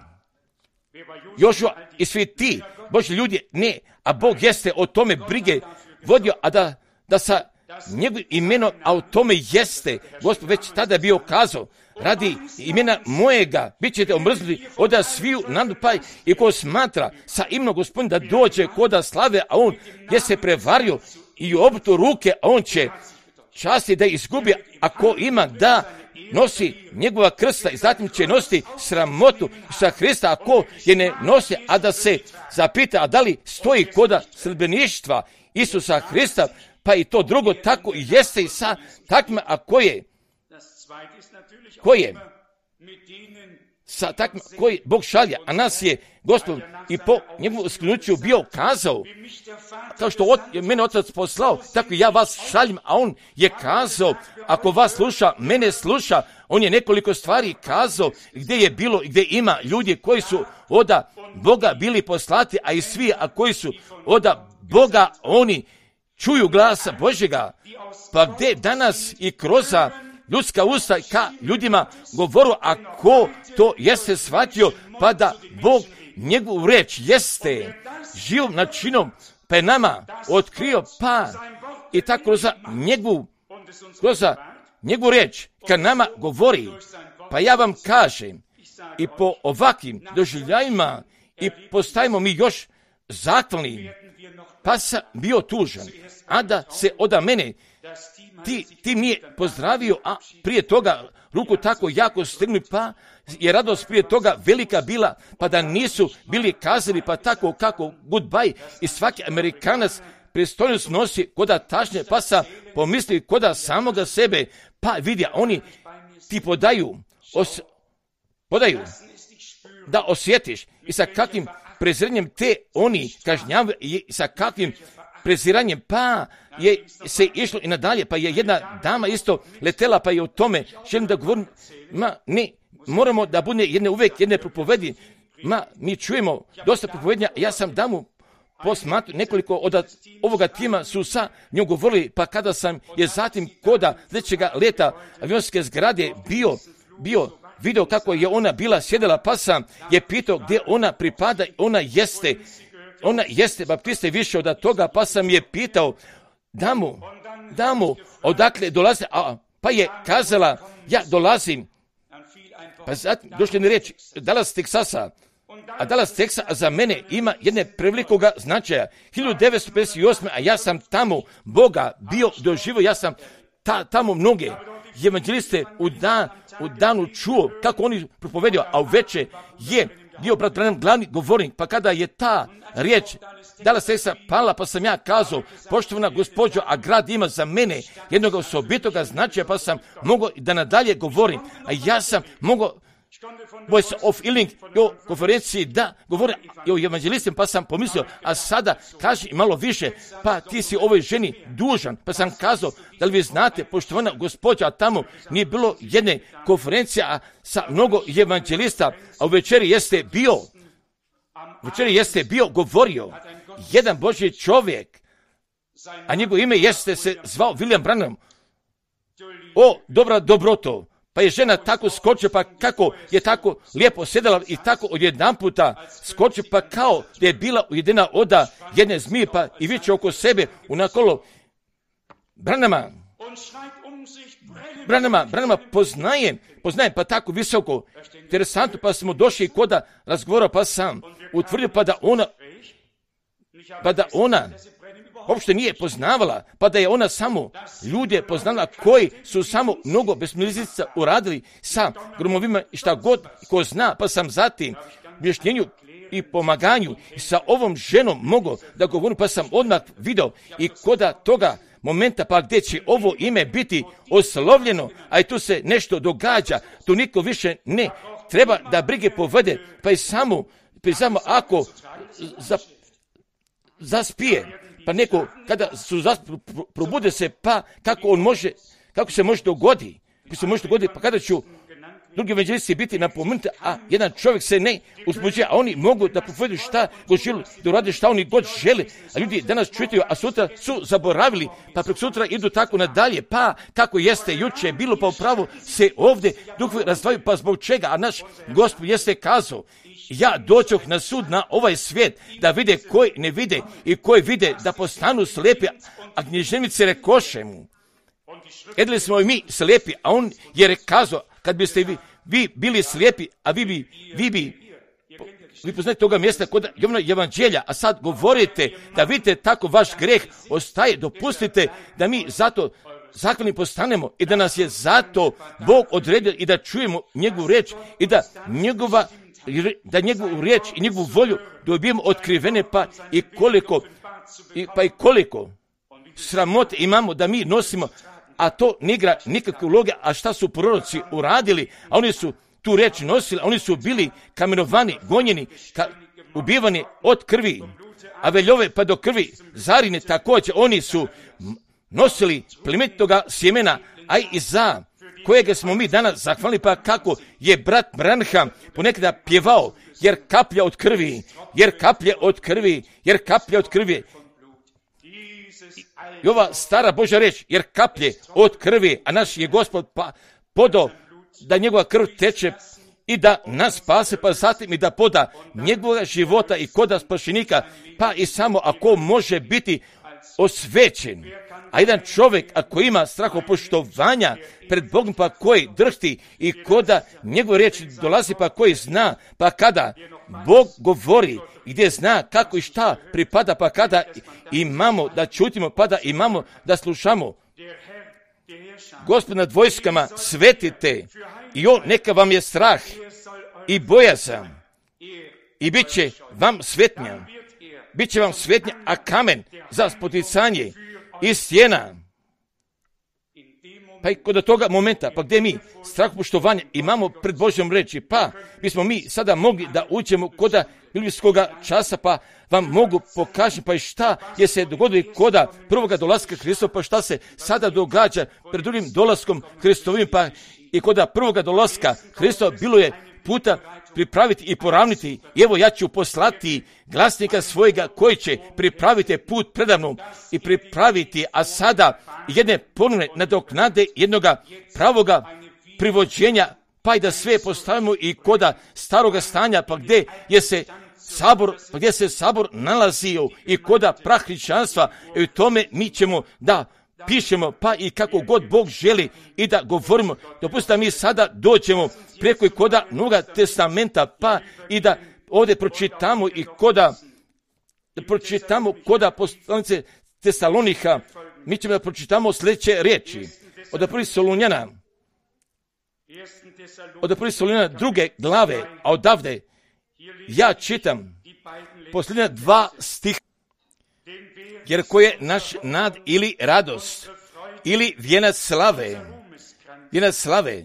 S1: Jošua i svi ti Božji ljudi, ne, a Bog jeste o tome brige vodio, a da, da sa njegovim imenom, a o tome jeste, Gospod već tada bio kazao, radi imena mojega, bit ćete omrznuti od sviju nadupaj i ko smatra sa imenom Gospodina da dođe koda slave, a on je se prevario i obrtu ruke, a on će časti da izgubi, ako ima da nosi njegova krsta i zatim će nositi sramotu sa Hrista, ako je ne nosi, a da se zapita, a da li stoji koda sledbeništva Isusa Hrista, pa i to drugo tako i jeste i sa takvima, a koje koje sa takvim koji Bog šalja, a nas je Gospod i po njegovu sknuću bio kazao, kao što od, je mene Otac poslao, tako ja vas šaljem, a on je kazao, ako vas sluša, mene sluša, on je nekoliko stvari kazao, gdje je bilo, gdje ima ljudi koji su oda Boga bili poslati, a i svi, a koji su oda Boga, oni čuju glasa Božjega, pa gdje danas i kroz ljudska usta ka ljudima govoru, a ko to jeste shvatio, pa da Bog njegovu reč jeste živom načinom pa je nama otkrio, pa i tako kroz njegovu, kroz njegovu reč ka nama govori, Pa ja vam kažem, i po ovakvim doživljajima i postajemo mi još zahvalni, pa sam bio tužan, a da se oda mene ti, ti mi je pozdravio, a prije toga ruku tako jako stegnu, pa je radost prije toga velika bila, pa da nisu bili kazali, pa tako kako goodbye, i svaki Amerikanac pristojnost nosi koda tašnje, pa sam pomislio koda samoga sebe, pa vidi, oni ti podaju, os, podaju, da osjetiš i sa kakvim preziranjem te oni kažnjavaju i sa kakvim preziranjem, pa je se išlo i nadalje, pa je jedna dama isto letela, pa je o tome želim da govorim, ma ne, moramo da bude jedne uvijek jedne propovedi, ma mi čujemo dosta propovednja, ja sam damu posmatru, nekoliko od ovoga tima su sa njom govorili, pa kada sam je zatim koda sljedećega leta avionske zgrade bio, bio video kako je ona bila sjedela, pa sam je pitao gdje ona pripada, ona jeste, ona jeste baptiste više od toga, pa sam je pitao, damu, damu, odakle dolaze, a, pa je kazala, ja dolazim, pa zatim došli mi reći, Dallas, Teksasa, a Dallas, Teksa za mene ima jedne prevelikoga značaja, hiljadu devetsto pedeset osme. a ja sam tamo Boga bio doživio, ja sam ta, tamo mnoge evanđeliste u, dan, u danu čuo kako oni propovedio, a u veče je bio brat Branham glavni govornik, pa kada je ta riječ Dallas, Teksa pala, pa sam ja kazao, poštovana gospođo, a grad ima za mene jednog osobitoga značaja, pa sam mogao da nadalje govorim, a ja sam mogao Voice of Healing o konferenciji da govore o evanđelistima, pa sam pomislio, a sada kaži malo više, pa ti si ovoj ženi dužan, pa sam kazao, da li vi znate, poštovana gospođa, a tamo nije bilo jedne konferencije a sa mnogo evanđelista, a u večeri jeste bio, u večeri jeste bio govorio jedan Božji čovjek, a njegov ime jeste se zvao William Branham. O, dobra dobroto, pa je žena tako skočila, pa kako je tako lijepo sjedala i tako odjedan puta skočila, pa kao da je bila ujedina oda jedne zmije, pa i viče oko sebe unakolo Branhama. Branhama, Branhama poznajem, poznajem, pa tako visoko, interesantno, pa smo došli koda razgovora, pa sam utvrdio, pa da ona, pa da ona uopšte nije poznavala, pa da je ona samo ljude poznala koji su samo mnogo besmislica uradili sa gromovima i šta god ko zna, pa sam zatim objašnjenju i pomaganju i sa ovom ženom mogao da govorim, pa sam odmah video i koda toga momenta, pa gdje će ovo ime biti oslovljeno, a i tu se nešto događa, tu niko više ne treba da brige povede, pa i samo, pa i samo ako za, zaspije, pa neko, kada su zasp- probude se, pa kako on može, kako se može dogodi, kako se može dogoditi, pa kada ću drugi evanđelisti biti napomenuti, a jedan čovjek se ne uzbuđuje, a oni mogu da propovjeduju šta god žele, da urade šta oni god žele, a ljudi danas čitaju, a sutra su zaboravili, pa prek sutra idu tako nadalje, pa tako jeste juče bilo, pa upravo se ovdje duhovi razdvaju, pa zbog čega, a naš Gospod jeste kazao, ja dođoh na sud na ovaj svijet, da vide koji ne vide i koji vide da postanu slijepi, a književnici rekoše mu, jedli smo i mi slijepi, a on je kazao, kad biste vi, vi bili slijepi, a vi bi, vi bi, vi poznate toga mjesta kod Jovana evanđelja, a sad govorite da vidite tako vaš greh ostaje, dopustite da mi zato zahvalni postanemo i da nas je zato Bog odredio i da čujemo njegovu riječ i da njegova da njegovu riječ i njegovu volju dobijemo otkrivene, pa i koliko, i, pa i koliko sramote imamo da mi nosimo, a to ne igra nikakve uloge, a šta su proroci uradili, a oni su tu riječ nosili, a oni su bili kamenovani, gonjeni, ka, ubivani od krvi, a veljove pa do krvi, zarine također, oni su nosili plemenitoga sjemena, a i za kojega smo mi danas zahvalili, pa kako je brat Branham ponekada pjevao, jer kaplja od krvi, jer kaplje od krvi, jer kaplje od krvi. I ova stara Božja reč, jer kaplje od krvi, a naš je Gospod pa podao da njegova krv teče i da nas spase, pa zatim i da poda njegova života i koda spašenika, pa i samo ako može biti osvećen. A jedan čovjek, ako ima strahopoštovanja pred Bogom, pa koji drhti i koda njegove riječi dolazi, pa koji zna, pa kada Bog govori, gdje zna kako i šta pripada, pa kada imamo da čutimo, pa da imamo da slušamo. Gospod nad vojskama, svetite i on neka vam je strah i bojazan i bit će vam svetnja. Biće vam svetnja, a kamen za spoticanje i stjena. Pa i kod toga momenta, pa gdje mi strahopoštovanja imamo pred Božjom reči, pa bismo mi sada mogli da uđemo koda biblijskoga časa, pa vam mogu pokažem, pa i šta je se dogodilo koda prvoga dolaska Hristova, pa šta se sada događa pred drugim dolaskom Hristovim, pa i koda prvoga dolaska Hristova bilo je puta pripraviti i poravniti. I evo ja ću poslati glasnika svojega koji će pripraviti put predavnom i pripraviti, a sada jedne ponovne nadoknade jednoga pravoga privođenja, pa i da sve postavimo i koda staroga stanja, pa gdje je se sabor, pa gdje se sabor nalazio i koda prah hrišćanstva, i u tome mi ćemo da pišemo, pa i kako god Bog želi i da govorimo. Dopustite da mi sada dođemo preko i koda Novoga testamenta, pa i da ovdje pročitamo i koda, da pročitamo koda poslanice Tesalonika, mi ćemo da pročitamo sljedeće riječi. Od prvih Solunjana, od prvih Solunjana druge glave, a odavde ja čitam posljednja dva stiha. Jer ko je naš nad ili radost, ili vijenac slave, vijenac slave,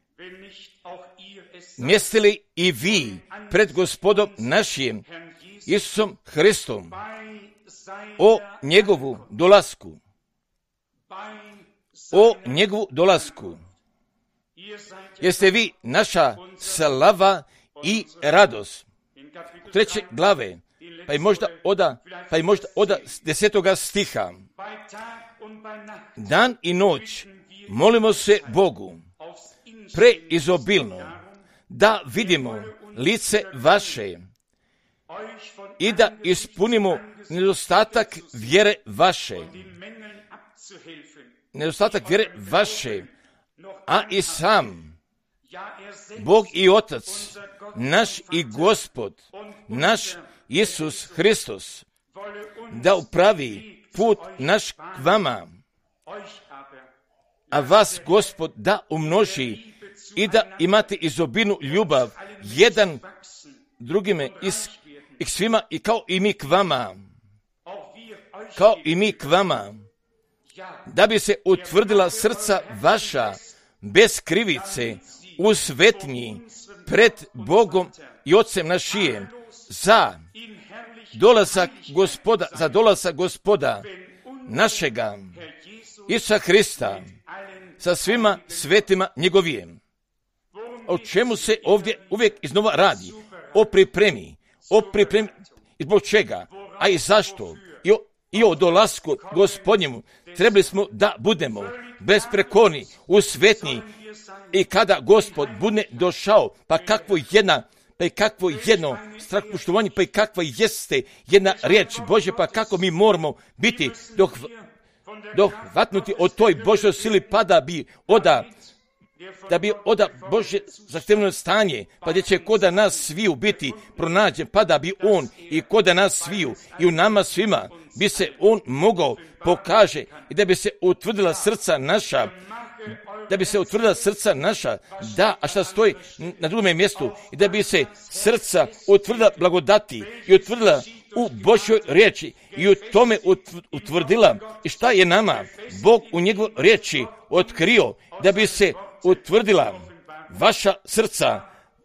S1: mjeste li i vi pred Gospodom našim, Isusom Hristom, o njegovu dolasku, o njegovu dolasku, jeste vi naša slava i radost. Treće glave, pa i možda oda, pa i možda oda desetoga stiha. Dan i noć molimo se Bogu preizobilno da vidimo lice vaše i da ispunimo nedostatak vjere vaše. Nedostatak vjere vaše, a i sam Bog i Otac, naš i Gospod, naš Isus Hristos, da upravi put naš k vama, a vas Gospod da umnoži i da imate izobilnu ljubav jedan drugime i, i svima i kao i mi k vama, kao i mi k vama, da bi se utvrdila srca vaša bez krivice u svetnji pred Bogom i Otcem našijem za dolazak Gospoda, za dolazak Gospoda našega Isusa Hrista sa svima svetima njegovijem. O čemu se ovdje uvijek iznova radi? O pripremi. O pripremi zbog čega? A i zašto? I o, i o dolasku Gospodnjemu trebali smo da budemo besprekorni u svetnji i kada Gospod bude došao, pa kakvo jedna pa i kakvo jedno strahopoštovanje, pa i kakva jeste jedna riječ Božja, pa kako mi moramo biti dok, dohvatnuti od toj Božoj sili, pa da bi oda, da bi oda Božje zahtevno stanje, pa gdje će koda nas sviju biti pronađen, pa da bi on i koda nas sviju i u nama svima bi se on mogao pokaže i da bi se utvrdila srca naša, da bi se utvrdila srca naša, da, a šta stoji na drugom mjestu, i da bi se srca utvrdila blagodati i utvrdila u Božjoj riječi i u tome utvrdila i šta je nama Bog u njegovoj riječi otkrio, da bi se utvrdila vaša srca,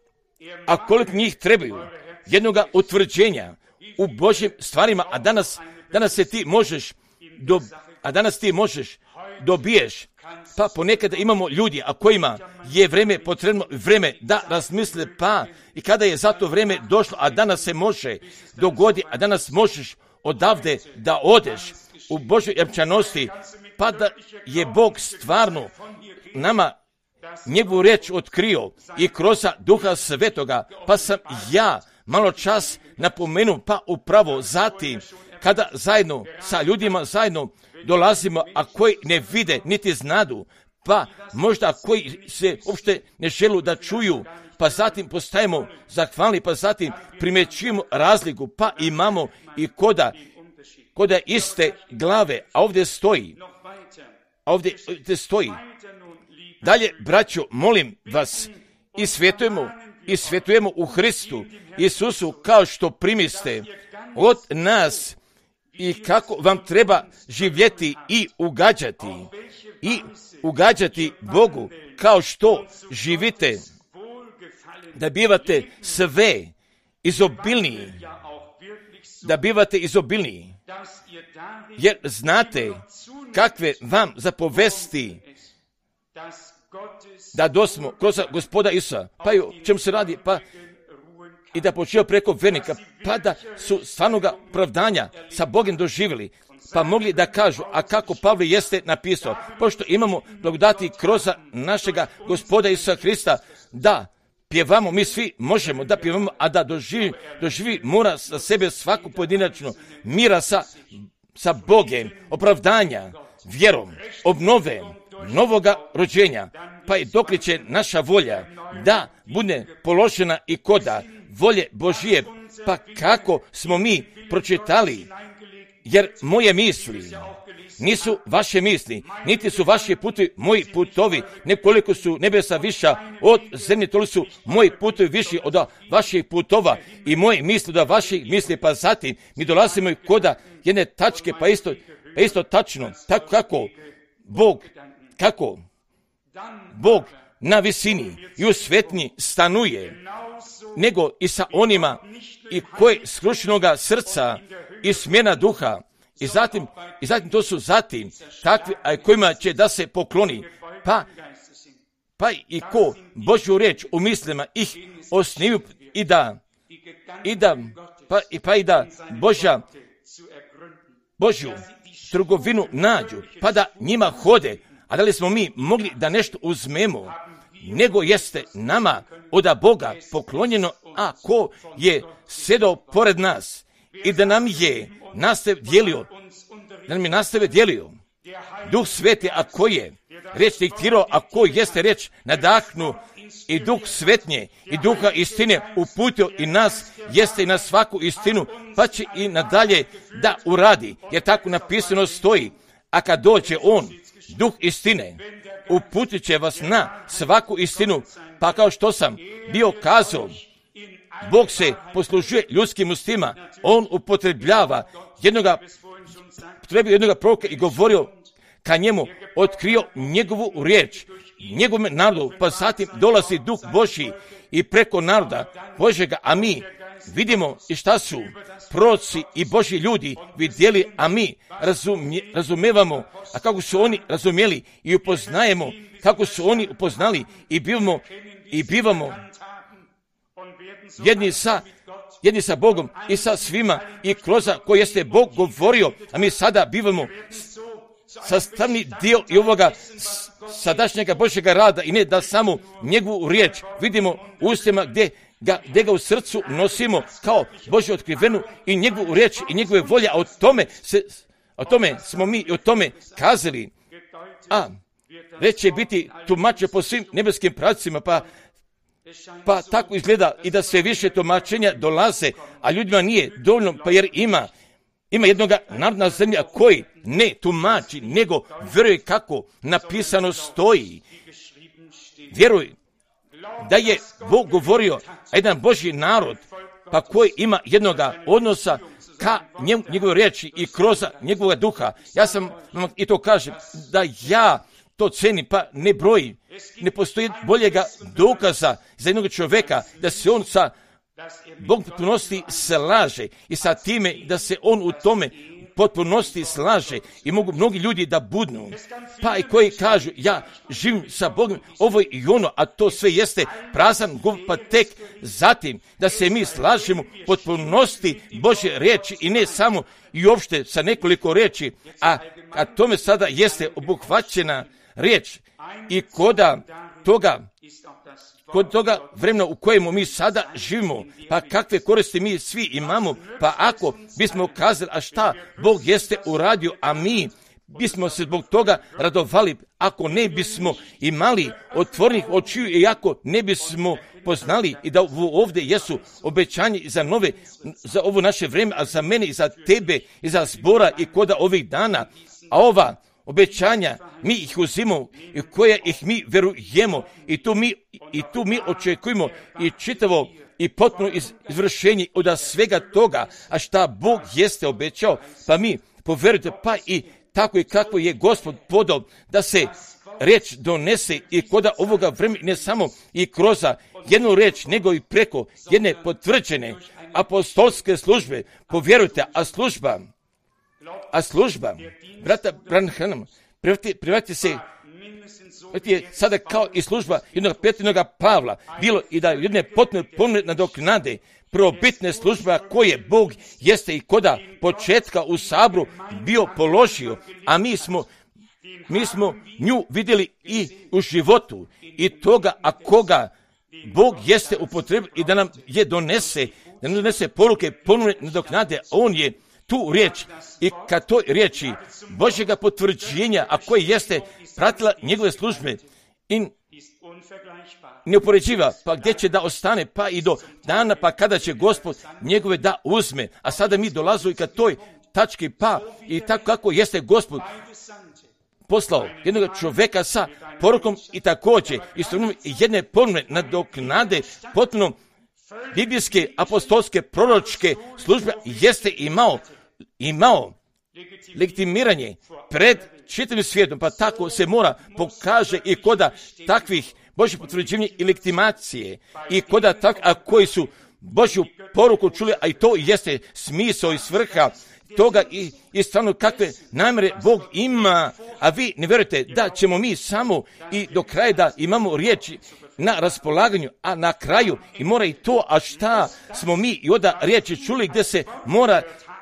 S1: a koliko njih trebaju jednoga utvrđenja u Božjim stvarima, a danas, danas se ti možeš do, a danas ti možeš dobiješ, pa ponekad imamo ljudi, a kojima je vreme potrebno, vreme da razmisle, pa i kada je za to vreme došlo, a danas se može dogodi, a danas možeš odavde da odeš u Božoj jamčanosti, pa da je Bog stvarno nama njegovu riječ otkrio i kroz Duha Svetoga, pa sam ja malo čas napomenuo, pa upravo zatim kada zajedno sa ljudima zajedno dolazimo, a koji ne vide niti znadu, pa možda koji se uopšte ne želu da čuju, pa zatim postajemo zahvalni, pa zatim primjećujemo razliku, pa imamo i koda, koda iste glave, a ovdje stoji, a ovdje, ovdje stoji. Dalje, braćo, molim vas, i svetujemo, i svetujemo u Hristu Isusu kao što primiste od nas i kako vam treba živjeti i ugađati, i ugađati Bogu kao što živite, da bivate sve izobilniji, da bivate izobilniji, jer znate kakve vam zapovesti da dosmo kroz Gospoda Isusa, pa i o čemu se radi, pa i da počeo preko vernika, pa da su stvarnoga pravdanja sa Bogom doživjeli, pa mogli da kažu, a kako Pavle jeste napisao, pošto imamo blagodati kroz našega Gospoda Isusa Hrista, da pjevamo, mi svi možemo da pjevamo, a da doživi, doživi mora sa sebe svaku pojedinačno mira sa, sa Bogem, opravdanja, vjerom, obnove, novoga rođenja, pa i dok li će naša volja da bude položena i koda volje Božije, pa kako smo mi pročitali, jer moje misli nisu vaše misli, niti su vaši putovi moji putovi, nekoliko su nebesa viša od zemlje, toliko su moji putovi viši od vaših putova i moje misli od vaših misli, pa zatim mi dolazimo i koda jedne tačke, pa isto, pa isto tačno, tako kako Bog, kako Bog na visini i u svetnji stanuje, nego i sa onima i koji skrušenoga srca i smjena duha, i zatim, i zatim to su zatim takvi, a kojima će da se pokloni, pa, pa i ko Božju riječ u mislima ih osniju i da, i da, pa, i, pa i da Božja, Božju trgovinu nađu, pa da njima hode, a da li smo mi mogli da nešto uzmemo, nego jeste nama od Boga poklonjeno, a ko je sedao pored nas i da nam je nastave dijelio, da nam je nastave dijelio Duh Sveti, a ko je reč diktirao, a ko jeste reč nadahnu i Duh Svetnje i Duha istine uputio i nas, jeste i na svaku istinu, pa će i nadalje da uradi, jer tako napisano stoji, a kad dođe On, Duh istine, uputit će vas na svaku istinu, pa kao što sam bio kazao, Bog se poslužuje ljudskim ustima, On upotrebljava jednoga, potrebio jednoga proroka i govorio ka njemu, otkrio njegovu riječ, njegovom narodu, pa zatim dolazi Duh Božji i preko naroda Božjega, a mi vidimo i šta su proroci i Božji ljudi vidjeli, a mi razumje, razumevamo, a kako su oni razumjeli i upoznajemo, kako su oni upoznali i bivamo, i bivamo jedni sa, jedni sa Bogom i sa svima i kroz koji jeste Bog govorio, a mi sada bivamo sastavni dio i ovoga sadašnjega Božjega rada i ne da samo njegovu riječ vidimo u ustima gdje ga, gdje ga u srcu nosimo kao Božju otkrivenu i njegovu riječ i njegove volje, a o tome, se, o tome smo mi i o tome kazali. A već će biti tumače po svim nebeskim pravcima, pa Pa tako izgleda i da sve više tumačenja dolaze, a ljudima nije dovoljno, pa jer ima, ima jednoga narodna zemlja koji ne tumači, nego vjeruje kako napisano stoji. Vjeruj da je Bog govorio, a jedan Božji narod, pa koji ima jednoga odnosa ka njegove riječi i kroz njegovog duha. Ja sam vam i to kažem, da ja to cenim, pa ne broji. Ne postoji boljega dokaza za jednog čovjeka da se on sa Bog potpunosti slaže i sa time da se on u tome potpunosti slaže i mogu mnogi ljudi da budnu, pa i koji kažu ja živim sa Bogom, ovo i ono, a to sve jeste prazan govor, pa tek zatim da se mi slažemo potpunosti Božje riječi i ne samo i uopšte sa nekoliko riječi, a, a tome sada jeste obuhvaćena riječ i koda toga, kod toga vremena u kojemu mi sada živimo, pa kakve koristi mi svi imamo, pa ako bismo kazali, a šta Bog jeste uradio, a mi bismo se zbog toga radovali, ako ne bismo imali otvorenih očiju i ako ne bismo poznali i da ovdje jesu obećanje za nove, za ovo naše vrijeme, a za mene i za tebe i za zbora i koda ovih dana, a ova obećanja mi ih uzimamo i koje ih mi verujemo i tu mi, i tu mi očekujemo i čitavo i potpuno izvršenje od svega toga, a šta Bog jeste obećao, pa mi poverujte, pa i tako i kako je Gospod podao da se riječ donese i koda ovoga vremena, ne samo i kroz jednu riječ, nego i preko jedne potvrđene apostolske službe, povjerujte, a služba, a služba, brata Branham, privati se, je sada kao i služba jednog Petrinog Pavla, bilo i da jedne potpuno ponovne nadoknade prvobitne službe koje Bog jeste i koda početka u sabru bio položio, a mi smo mi smo nju vidjeli i u životu i toga, a koga Bog jeste upotrebio i da nam je donese, da nam donese poruke ponovne nadoknade, on je tu riječ i kad toj riječi Božjega potvrđenja, a koji jeste pratila njegove službe i neupoređiva, pa gdje će da ostane, pa i do dana, pa kada će Gospod njegove da uzme, a sada mi dolazimo i kad toj tački, pa i tako kako jeste Gospod poslao jednog čovjeka sa porukom i također isto jedne ponovne nadoknade potpuno biblijske, apostolske, proročke službe jeste imao, imao legitimiranje pred čitavim svijetom, pa tako se mora pokaže i koda takvih Božjih potvrđivanja i legitimacije i koda tak, a koji su Božju poruku čuli, a i to jeste smisao i svrha toga i, i stvarno kakve namjere Bog ima, a vi ne vjerujete da ćemo mi samo i do kraja da imamo riječi na raspolaganju, a na kraju i mora i to, a šta smo mi i onda riječi čuli gdje se mora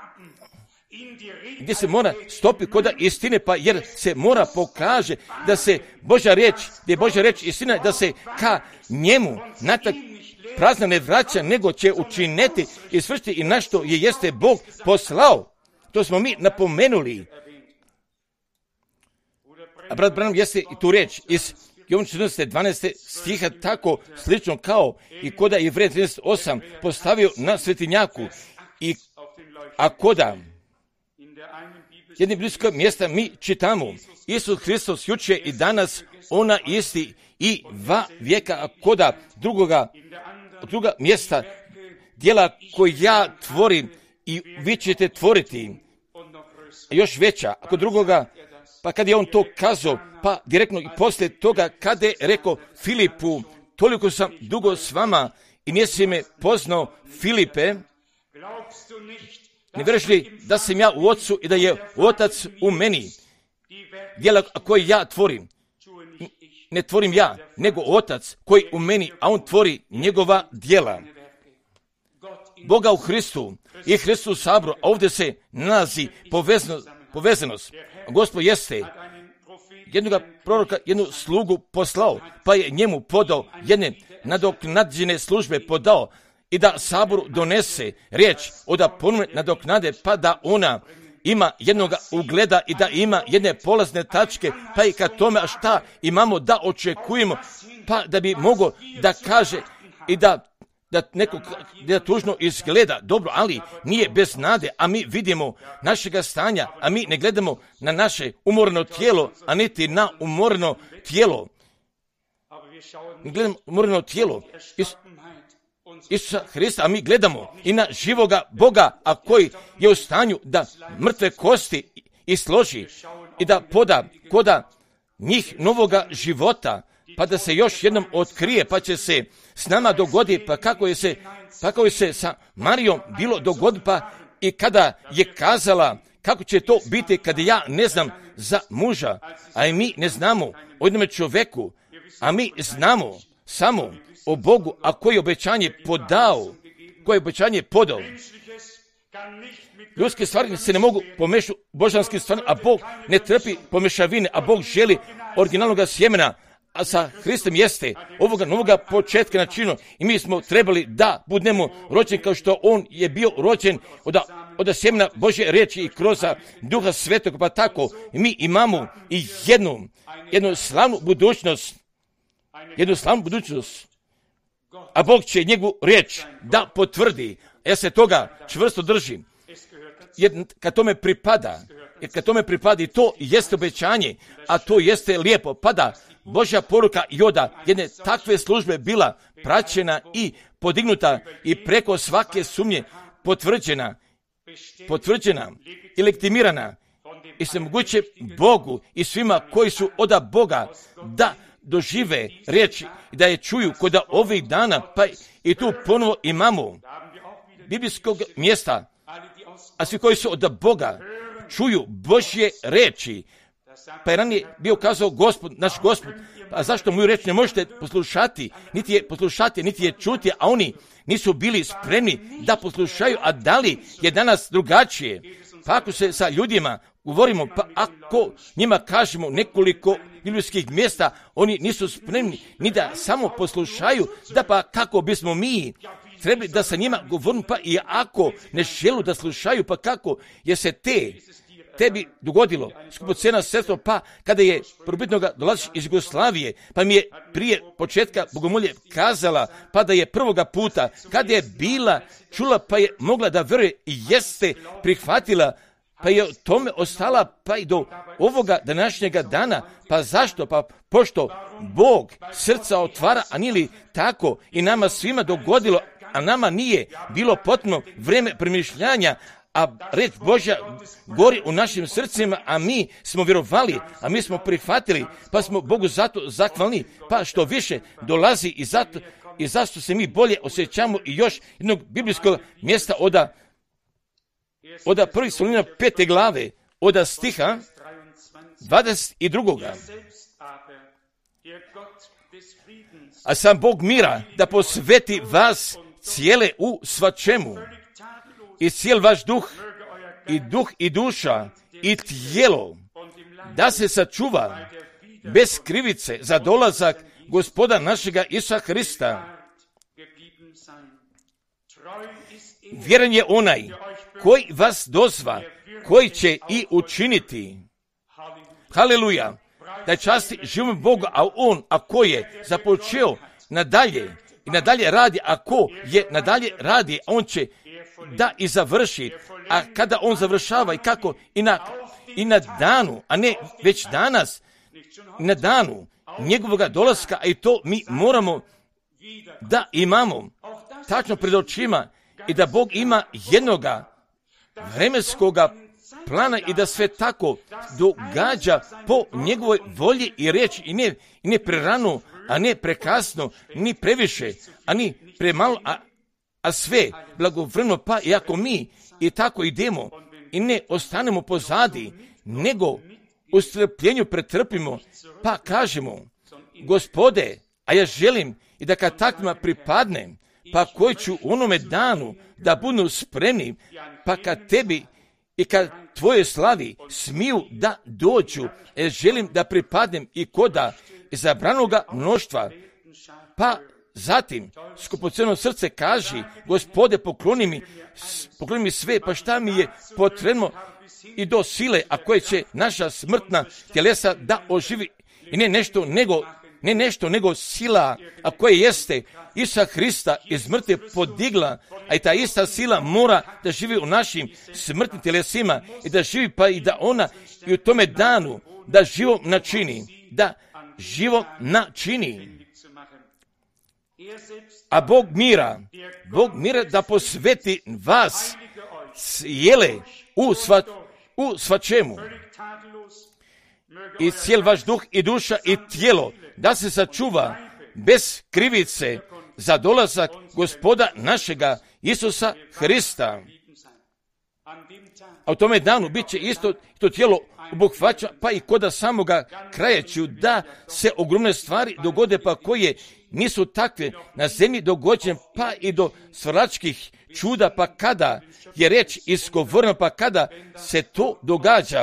S1: gdje se mora stopi koda istine, pa jer se mora pokaže da se Božja riječ, gdje je Božja riječ istina, da se ka njemu natak prazna ne vraća, nego će učiniti i svršiti i na što je jeste Bog poslao. To smo mi napomenuli. A brat Branham jeste i tu riječ iz Jovan četrnaeste dvanaeste stiha tako slično kao i koda je Jevreja trideset osam postavio na svetinjaku i a koda jedne bliskog mjesta mi čitamo Isus Hristos juče i danas ona isti i va vijeka, a koda drugoga druga mjesta djela koje ja tvorim i vi ćete tvoriti još veća. Ako drugoga, pa kad je on to kazao, pa direktno i poslije toga kada je rekao Filipu, toliko sam dugo s vama i nisi me poznao, Filipe, ne vjeruješ li da sam ja u Otcu i da je Otac u meni? Djela koje ja tvorim, ne tvorim ja, nego Otac koji u meni, a on tvori njegova djela. Boga u Hristu i Hristu u sabru, a ovdje se nalazi povezanost. povezanost. Gospod jeste jednog proroka, jednu slugu poslao, pa je njemu podao jedne nadoknađene službe podao i da saboru donese riječ od da ponovne nadoknade, pa da ona ima jednog ugleda i da ima jedne polazne tačke, pa i kad tome, a šta imamo da očekujemo, pa da bi mogo da kaže i da da neko da tužno izgleda dobro, ali nije bez nade, a mi vidimo našega stanja, a mi ne gledamo na naše umorno tijelo, a niti na umorno tijelo. Ne gledamo umorno tijelo Is, Isusa Hrista, a mi gledamo i na živoga Boga, a koji je u stanju da mrtve kosti i složi i da poda koda njih novoga života, pa da se još jednom otkrije, pa će se s nama dogoditi, pa kako je se, pa kako je se sa Marijom bilo dogoditi, pa i kada je kazala kako će to biti kada ja ne znam za muža, a i mi ne znamo o jednom čovjeku, a mi znamo samo o Bogu, a koji obećanje podao, koje obećanje podao. Ljudske stvari se ne mogu pomešati božanskim stvarima, a Bog ne trpi pomešavine, a Bog želi originalnog sjemena, a sa Hristom jeste ovoga novoga početka načinu i mi smo trebali da budemo rođeni kao što on je bio rođen od, od sjemena Božje riječi i kroz Duha Svetog, pa tako mi imamo i jednu, jednu slavnu budućnost, jednu slavnu budućnost, a Bog će njegovu riječ da potvrdi. Ja se toga čvrsto držim, jer kad tome pripada, jer kad tome pripada i to jeste obećanje, a to jeste lijepo, pada Božja poruka i od jedne takve službe bila praćena i podignuta i preko svake sumnje potvrđena, potvrđena i legitimirana i se moguće Bogu i svima koji su od Boga da dožive riječ i da je čuju kod ovih dana, pa i tu ponovo imamo biblijskog mjesta, a svi koji su od Boga čuju Božje riječi. Pa je ranije bio kazao Gospod, naš Gospod, a zašto moju riječ ne možete poslušati, niti je poslušati, niti je čuti, a oni nisu bili spremni da poslušaju, a da li je danas drugačije? Pa ako se sa ljudima govorimo, pa ako njima kažemo nekoliko biblijskih mjesta, oni nisu spremni ni da samo poslušaju, da pa kako bismo mi trebali da sa njima govorimo, pa i ako ne želu da slušaju, pa kako je se te tebi dogodilo, skupocena sestro, pa kada je prvobitnoga dolaziš iz Jugoslavije, pa mi je prije početka bogomolje kazala, pa da je prvoga puta, kada je bila, čula, pa je mogla da veruje i jeste prihvatila, pa je tome ostala, pa i do ovoga današnjega dana. Pa zašto? Pa pošto Bog srca otvara, a nije li tako i nama svima dogodilo, a nama nije bilo potpuno vreme premišljanja, a reč Božja gori u našim srcima, a mi smo vjerovali, a mi smo prihvatili, pa smo Bogu zato zahvalni, pa što više dolazi i zato, i zašto se mi bolje osjećamo i još jednog biblijskog mjesta oda, oda prvih Solunjana pete glave, oda stiha dvadeset drugoga. A sam Bog mira da posveti vas cijele u svačemu, i cijel vaš duh, i duh i duša, i tijelo, da se sačuva bez krivice za dolazak Gospoda našega Isusa Hrista. Vjeran je onaj koji vas dozva, koji će i učiniti. Haleluja! Da časti živimo Boga, a on, ako je započeo nadalje, i nadalje radi, ako je nadalje radi, on će da i završi, a kada on završava i kako, i na, i na danu, a ne već danas, na danu njegovog dolaska, a i to mi moramo da imamo tačno pred očima i da Bog ima jednoga vremenskoga plana i da sve tako događa po njegovoj volji i riječi i ne, i ne prerano, a ne prekasno, ni previše, a ni premalo, a a sve blagovremeno, pa i ako mi i tako idemo i ne ostanemo pozadi, nego u strpljenju pretrpimo, pa kažemo, Gospode, a ja želim i da kad takvima pripadnem, pa koji ću u onome danu da budu spremni, pa kad tebi i kad tvoje slavi smiju da dođu, ja želim da pripadnem i koda izabranoga mnoštva, pa zatim, skupoceno srce kaži, Gospode, pokloni mi, pokloni mi sve, pa šta mi je potrebno i do sile, a koje će naša smrtna tjelesa da oživi, i ne nešto nego, ne nešto nego sila, a koje jeste Isusa Hrista iz mrtve podigla, a i ta ista sila mora da živi u našim smrtnim tjelesima i da živi, pa i da ona i u tome danu da živo načini, da živo načini. A Bog mira, Bog mira da posveti vas cijele u, sva, u svačemu i cijel vaš duh i duša i tijelo, da se sačuva bez krivice za dolazak Gospoda našega Isusa Hrista. A u tome danu bit će isto to tijelo obuhvaća, pa i koda samoga kraja ću da se ogromne stvari dogode, pa koje nisu takve na zemlji dogođene, pa i do stvaralačkih čuda, pa kada je reč izgovorena, pa kada se to događa,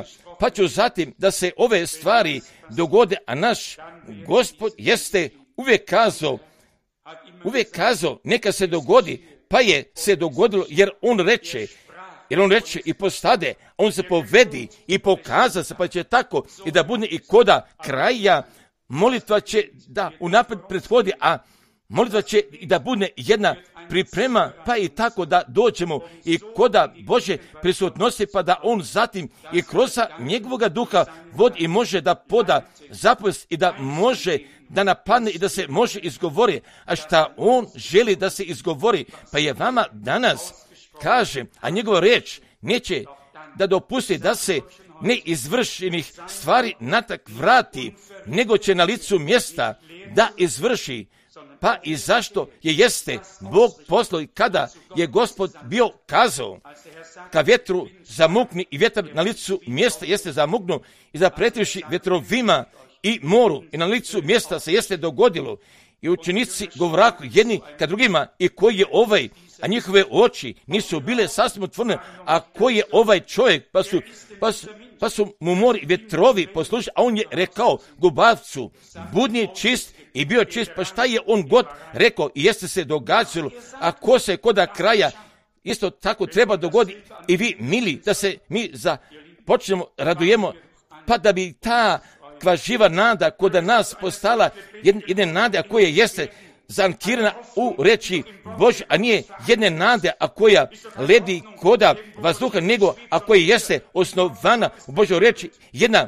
S1: pa ću zatim da se ove stvari dogode, a naš Gospod jeste uvijek kazao, uvijek kazao, neka se dogodi, pa je se dogodilo, jer on reče, jer on reče i postade, on se povedi i pokaza se, pa će tako i da bude i koda kraja, molitva će da unaprijed prethodi, a molitva će i da bude jedna priprema, pa i tako da dođemo i koda Bože prisutnosti, pa da on zatim i kroz njegovoga duha vodi i može da poda zapovijest i da može da napadne i da se može izgovori, a šta on želi da se izgovori, pa je vama danas kaže, a njegova reč neće da dopusti da se neizvršenih stvari natak vrati, nego će na licu mjesta da izvrši. Pa i zašto je jeste Bog poslao i kada je Gospod bio kazao ka vjetru zamukni i vjetar na licu mjesta jeste zamuknuo i zapretivši vjetrovima i moru i na licu mjesta se jeste dogodilo i učenici govoraku jedni ka drugima i koji je ovaj, a njihove oči nisu bile sasvim otvorene, a koji je ovaj čovjek, pa su, pa su, pa su mu mori i vjetrovi poslušali, a on je rekao gubavcu, budni čist i bio čist, pa šta je on god rekao i jeste se događalo, a ko se koda kraja isto tako treba dogoditi i vi mili da se mi za počnemo radujemo, pa da bi ta kva živa nada koda nas postala jedne nade, a koja jeste zankirana u reči Božje, a nije jedne nade, a koja ledi koda vazduha, nego a koja jeste osnovana u Božoj reči, jedna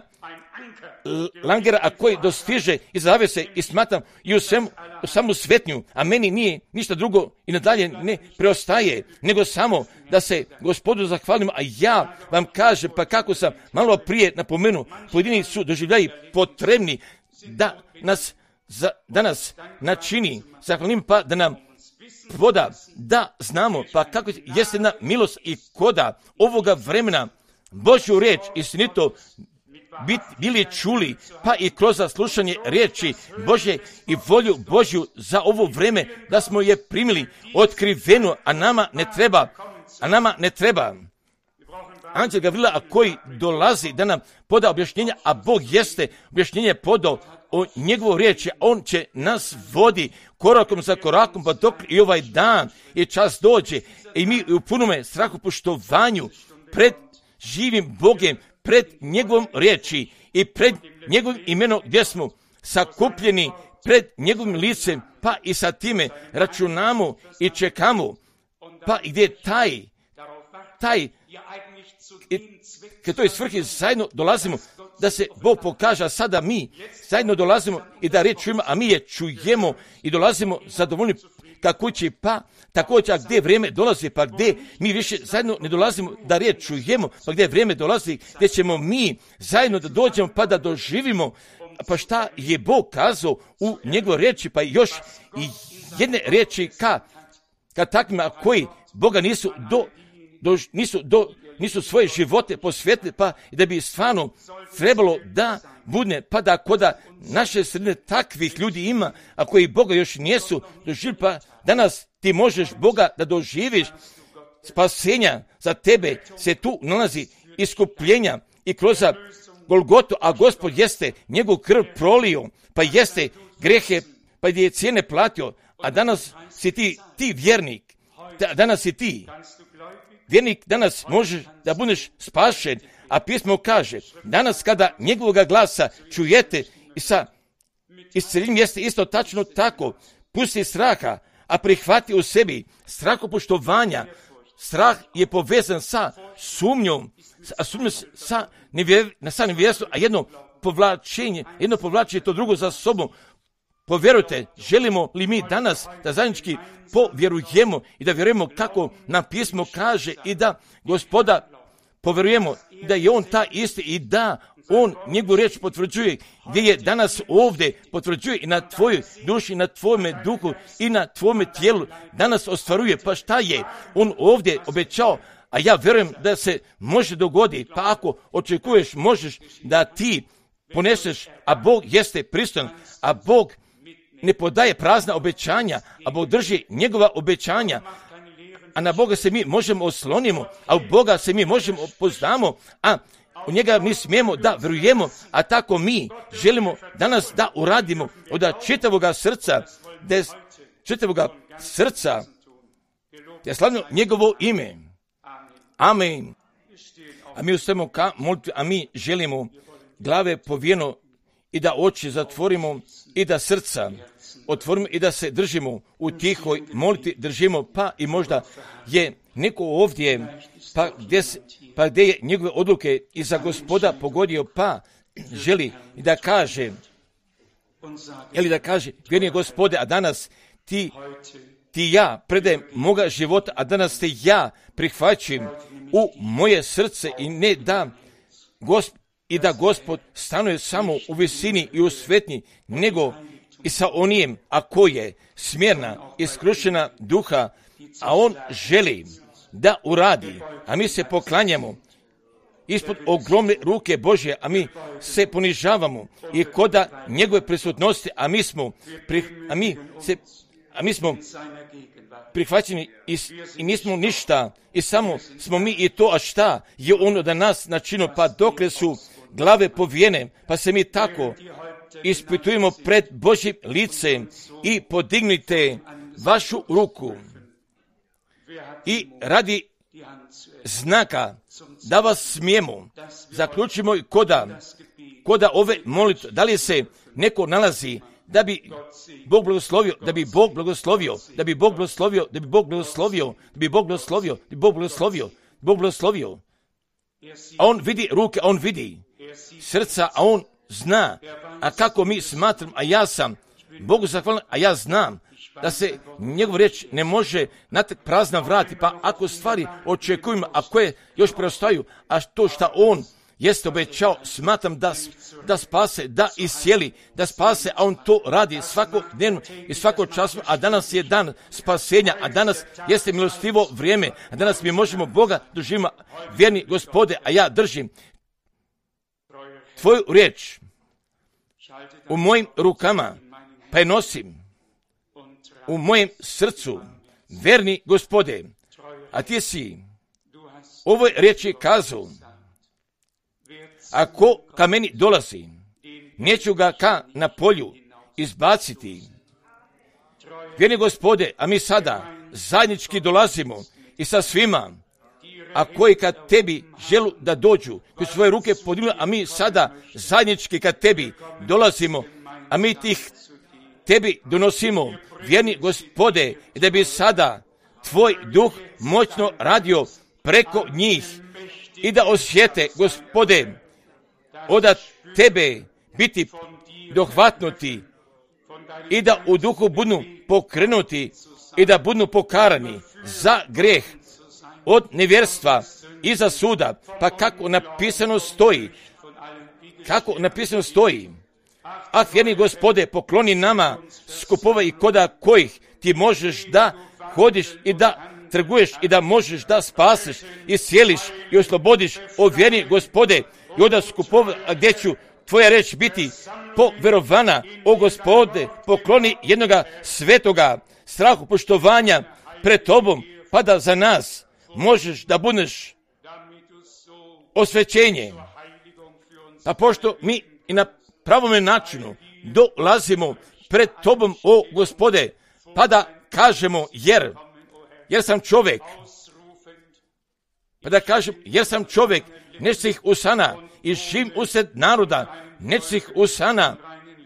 S1: langera, a koji dostiže i zave se i smatram i u, svemu, u samu svetnju, a meni nije ništa drugo i nadalje ne preostaje, nego samo da se Gospodu zahvalimo, a ja vam kažem, pa kako sam malo prije napomenuo, pojedini su doživljaji potrebni da nas, za, da nas načini, zahvalim pa da nam voda, da znamo, pa kako jeste na milost i koda ovoga vremena Božju reč istinito Bit, bili čuli, pa i kroz slušanje riječi Božje i volju Božju za ovo vreme, da smo je primili otkrivenu, a nama ne treba, a nama ne treba anđel Gavrila, a koji dolazi da nam poda objašnjenja, a Bog jeste objašnjenje podao o njegovu riječi, on će nas vodi korakom za korakom, pa dok i ovaj dan i čas dođe i mi u punome strahu poštovanju pred živim Bogem, pred njegovom riječi i pred njegovim imenom gdje smo sakupljeni pred njegovim licem, pa i sa time računamo i čekamo, pa gdje taj, taj, kad toj svrhi zajedno dolazimo, da se Bog pokaže, sada mi zajedno dolazimo i da riječ čujemo, a mi je čujemo i dolazimo zadovoljni ka kući, pa također gdje vrijeme dolazi, pa gdje mi više zajedno ne dolazimo da riječ čujemo, pa gdje vrijeme dolazi, gdje ćemo mi zajedno da dođemo pa da doživimo, pa šta je Bog kazao u njegovoj riječi, pa još i jedne riječi ka, ka takvima koji Boga nisu do, do, nisu do, nisu svoje živote posvetili, pa da bi stvarno trebalo da bude, pa da koda naše sredine takvih ljudi ima, a koji Boga još nisu doživjeli, pa danas ti možeš Boga da doživiš spasenja za tebe, se tu nalazi iskupljenja i kroz Golgotu, a Gospod jeste njegov krv prolio, pa jeste grehe, pa je cijene platio, a danas si ti, ti vjernik, danas si ti vjernik, danas možeš da budeš spašen, a pismo kaže, danas kada njegovoga glasa čujete i sa isceljenjem jeste isto tačno tako, pusti straha, a prihvati u sebi strahopoštovanja. Strah je povezan sa sumnjom, a sumnjom sa, nevjer, sa nevjerstvom, a jedno povlačenje, jedno povlačenje to drugo za sobom. Povjerujte, želimo li mi danas da zajednički povjerujemo i da vjerujemo kako nam pismo kaže i da Gospoda povjerujemo da je on ta isti i da on njegovu riječ potvrđuje, gdje je danas ovdje potvrđuje i na tvojoj duši, i na tvojome duhu i na tvojome tijelu danas ostvaruje. Pa šta je on ovdje obećao, a ja vjerujem da se može dogoditi, pa ako očekuješ možeš da ti poneseš, a Bog jeste pristojan, a Bog ne podaje prazna obećanja, a Bog drži njegova obećanja, a na Boga se mi možemo oslonimo, a u Boga se mi možemo poznamo, a u njega mi smijemo da vjerujemo, a tako mi želimo danas da uradimo od čitavoga srca, des čitavoga srca, ja slavno njegovo ime. Amen. A mi ustajemo ka molitvi, a mi želimo glave povijeno i da oči zatvorimo i da srca otvorimo i da se držimo u tihoj molitvi, držimo, pa i možda je neko ovdje, pa gdje, pa gdje je njegove odluke i za Gospoda pogodio, pa želi da kaže, ili da kaže, vjerni Gospode, a danas ti, ti ja predajem moga života, a danas te ja prihvaćam u moje srce i ne da Gospod, i da Gospod stanuje samo u visini i u svetnji, nego i sa onijem, ako je smjerna i skrušena duha, a on želi da uradi, a mi se poklanjamo ispod ogromne ruke Božje, a mi se ponižavamo i koda njegove prisutnosti, a mi smo, a mi se, a mi smo prihvaćeni i, i nismo ništa i samo smo mi i to, a šta je ono da nas načinu, pa dokle su glave povijene, pa se mi tako ispitujemo pred Božjim licem i podignite vašu ruku i radi znaka da vas smijemo zaključimo i koda, koda ove molitve, da li se neko nalazi da bi Bog blagoslovio, da bi Bog blagoslovio, da bi Bog blagoslovio, da bi Bog blagoslovio, da bi Bog blagoslovio, da bi Bog blagoslovio, Bog blagoslovio. A on vidi ruke, on vidi srca, a on zna, a kako mi smatram, a ja sam Bogu zahvalan, a ja znam da se njegov riječ ne može na tek prazna vrati, pa ako stvari očekujemo, a koje još preostaju, a to šta on jeste obećao, smatram da, da spase, da isjeli, da spase, a on to radi svakodnevno i svako časno, a danas je dan spasenja, a danas jeste milostivo vrijeme, a danas mi možemo Boga doživimo, vjerni Gospode, a ja držim tvoju riječ u mojim rukama, pa je nosim u mojem srcu, verni Gospode, a ti si ovoj riječi kazao, ako ka meni dolazi, neću ga ka na polju izbaciti. Vjerni Gospode, a mi sada zajednički dolazimo i sa svima, a koji kad tebi želu da dođu, koji svoje ruke podignu, a mi sada zajednički kad tebi dolazimo, a mi tih tebi donosimo, vjerni Gospode, i da bi sada tvoj duh moćno radio preko njih i da osjete, Gospode, od tebe biti dohvatnuti i da u duhu budu pokrenuti i da budu pokarani za greh od nevjerstva i za suda, pa kako napisano stoji, kako napisano stoji, ah, vjerni Gospode, pokloni nama skupova i koda kojih ti možeš da hodiš i da trguješ i da možeš da spaseš i sjeliš i oslobodiš, o vjerni Gospode, i onda skupova gdje ću tvoja reč biti poverovana, o Gospode, pokloni jednoga svetoga strahu poštovanja pred tobom, pa da za nas možeš da budeš osvećenje. Pa pošto mi i na pravome načinu dolazimo pred tobom, o Gospode, pa da kažemo jer, jer sam čovjek, pa da kažem jer sam čovjek, nečih usana i živim usred naroda, nečih usana.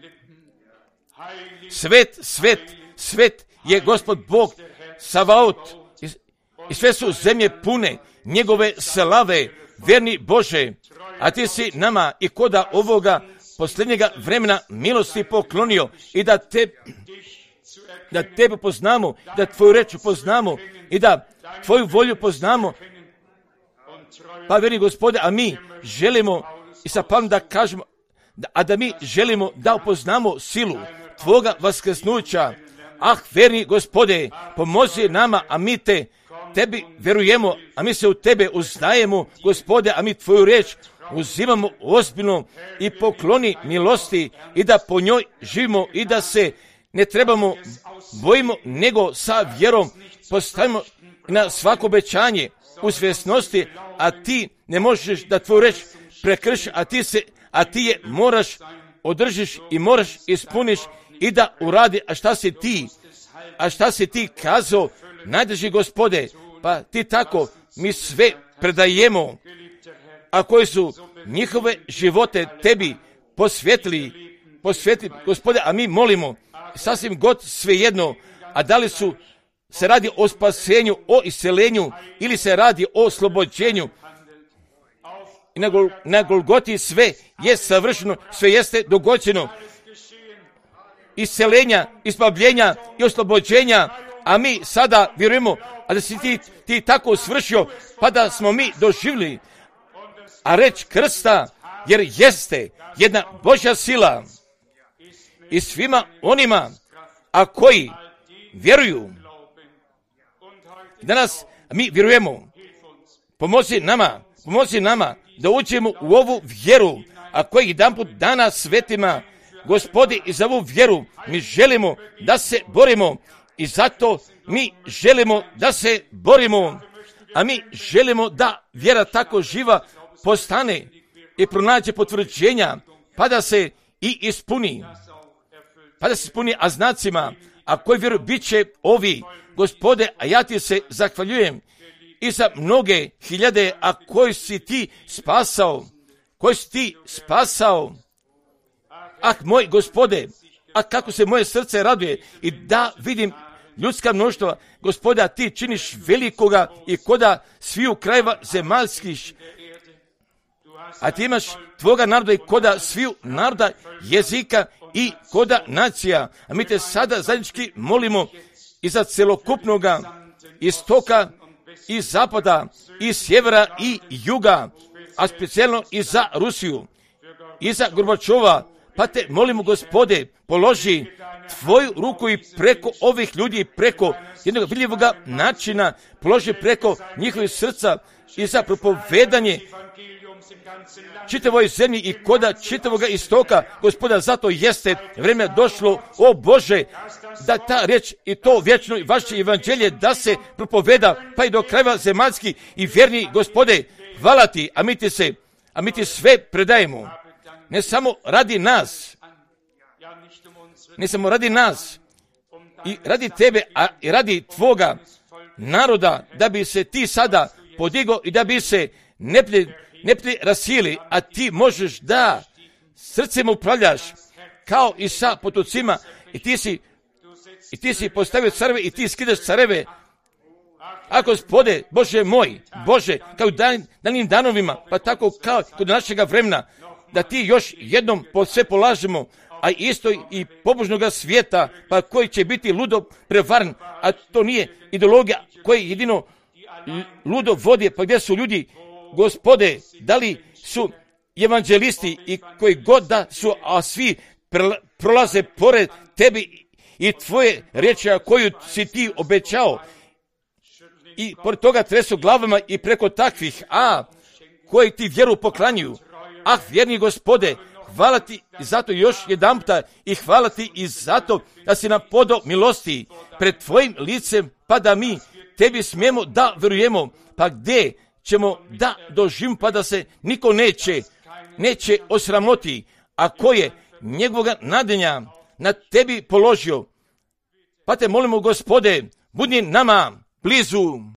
S1: Svet, svet, svet je Gospod Bog Savaot i, i sve su zemlje pune njegove slave, vjerni Bože, a ti si nama i koda ovoga posljednjega vremena milosti poklonio i da te da tebe poznamo, da tvoju reč poznamo i da tvoju volju poznamo. Pa vjerni Gospode, a mi želimo i sa Pavlom da kažemo, a da mi želimo da upoznamo silu tvoga vaskrsnuća. Ah, vjerni Gospode, pomozi nama, a mi te tebi vjerujemo, a mi se u tebe uznajemo, Gospode, a mi tvoju riječ uzimamo ozbiljno i pokloni milosti i da po njoj živimo i da se ne trebamo bojimo, nego sa vjerom postavimo na svako obećanje u svjesnosti, a ti ne možeš da tvoju reč prekrši, a ti se, a ti je moraš održiš i moraš ispuniš i da uradi, a šta si ti, a šta si ti kazao, najdrži Gospode, pa ti tako mi sve predajemo, a koji su njihove živote tebi posvetili, posvetili, Gospode, a mi molimo, sasvim god svejedno, a da li su se radi o spasenju, o iscelenju ili se radi o oslobođenju. I na, Gol, na Golgoti sve je savršeno, sve jeste dogođeno. Iscelenja, ispavljenja i oslobođenja, a mi sada vjerujemo, a da si ti, ti tako svršio, pa da smo mi doživjeli, a reč krsta, jer jeste jedna Božja sila i svima onima, a koji vjeruju. Danas mi vjerujemo, pomozi nama, pomozi nama da uđemo u ovu vjeru, a koji jedan put dana svetima, Gospodi, i za ovu vjeru mi želimo da se borimo i zato mi želimo da se borimo, a mi želimo da vjera tako živa postane i pronađe potvrđenja, pa da se i ispuni, pa da se ispuni, a znacima, a koji vjeruju bit će ovi, Gospode, a ja ti se zahvaljujem i za mnoge hiljade, a koji si ti spasao, koji si ti spasao. Ah, moj Gospode, a kako se moje srce raduje i da vidim ljudska mnoštva, Gospoda, ti činiš velikoga i koda sviju krajeva zemaljskih, a ti imaš tvoga naroda i koda sviju naroda, jezika i koda nacija. A mi te sada zajednički molimo i za celokupnoga istoka i zapada i sjevera i juga, a specijalno i za Rusiju i za Gorbačova. Pa te molimo, Gospode, položi tvoju ruku i preko ovih ljudi, preko jednog vidljivog načina, položi preko njihovih srca i za propovedanje čitavoj zemlji i koda čitavoga istoka. Gospoda, zato jeste vrijeme došlo, o Bože, da ta riječ i to vječno i vaše evanđelje da se propoveda pa i do krajeva zemaljski i vjerni. Gospode, hvala ti, a mi ti se, a mi ti sve predajemo. Ne samo radi nas, ne samo radi nas i radi tebe, a i radi tvoga naroda, da bi se ti sada podigao i da bi se neprijatelji neprijatelji rasili, a ti možeš da srcem upravljaš kao i sa potocima i ti si, i ti si postavio careve i ti skidaš careve. A Gospode, Bože moj, Bože, kao dan, danim danovima, pa tako kao kod našega vremena, da ti još jednom po sve polažemo, a isto i pobožnoga svijeta, pa koji će biti ludo prevaren, a to nije ideologija koji jedino ludo vodi, pa gdje su ljudi, Gospode, da li su evanđelisti i koji god da su, a svi prolaze pored tebi i tvoje riječi koju si ti obećao i pored toga tresu glavama i preko takvih, a koji ti vjeru poklanjuju. Ah, vjerni Gospode, hvala ti zato još jedanputa i hvala ti i zato da si nam podao milosti pred tvojim licem, pa da mi tebi smijemo da vjerujemo, pa gdje ćemo da doživimo, pa da se niko neće, neće osramoti, a ko je njegovoga nadenja na tebi položio. Pa te molimo, Gospode, budi nama blizu.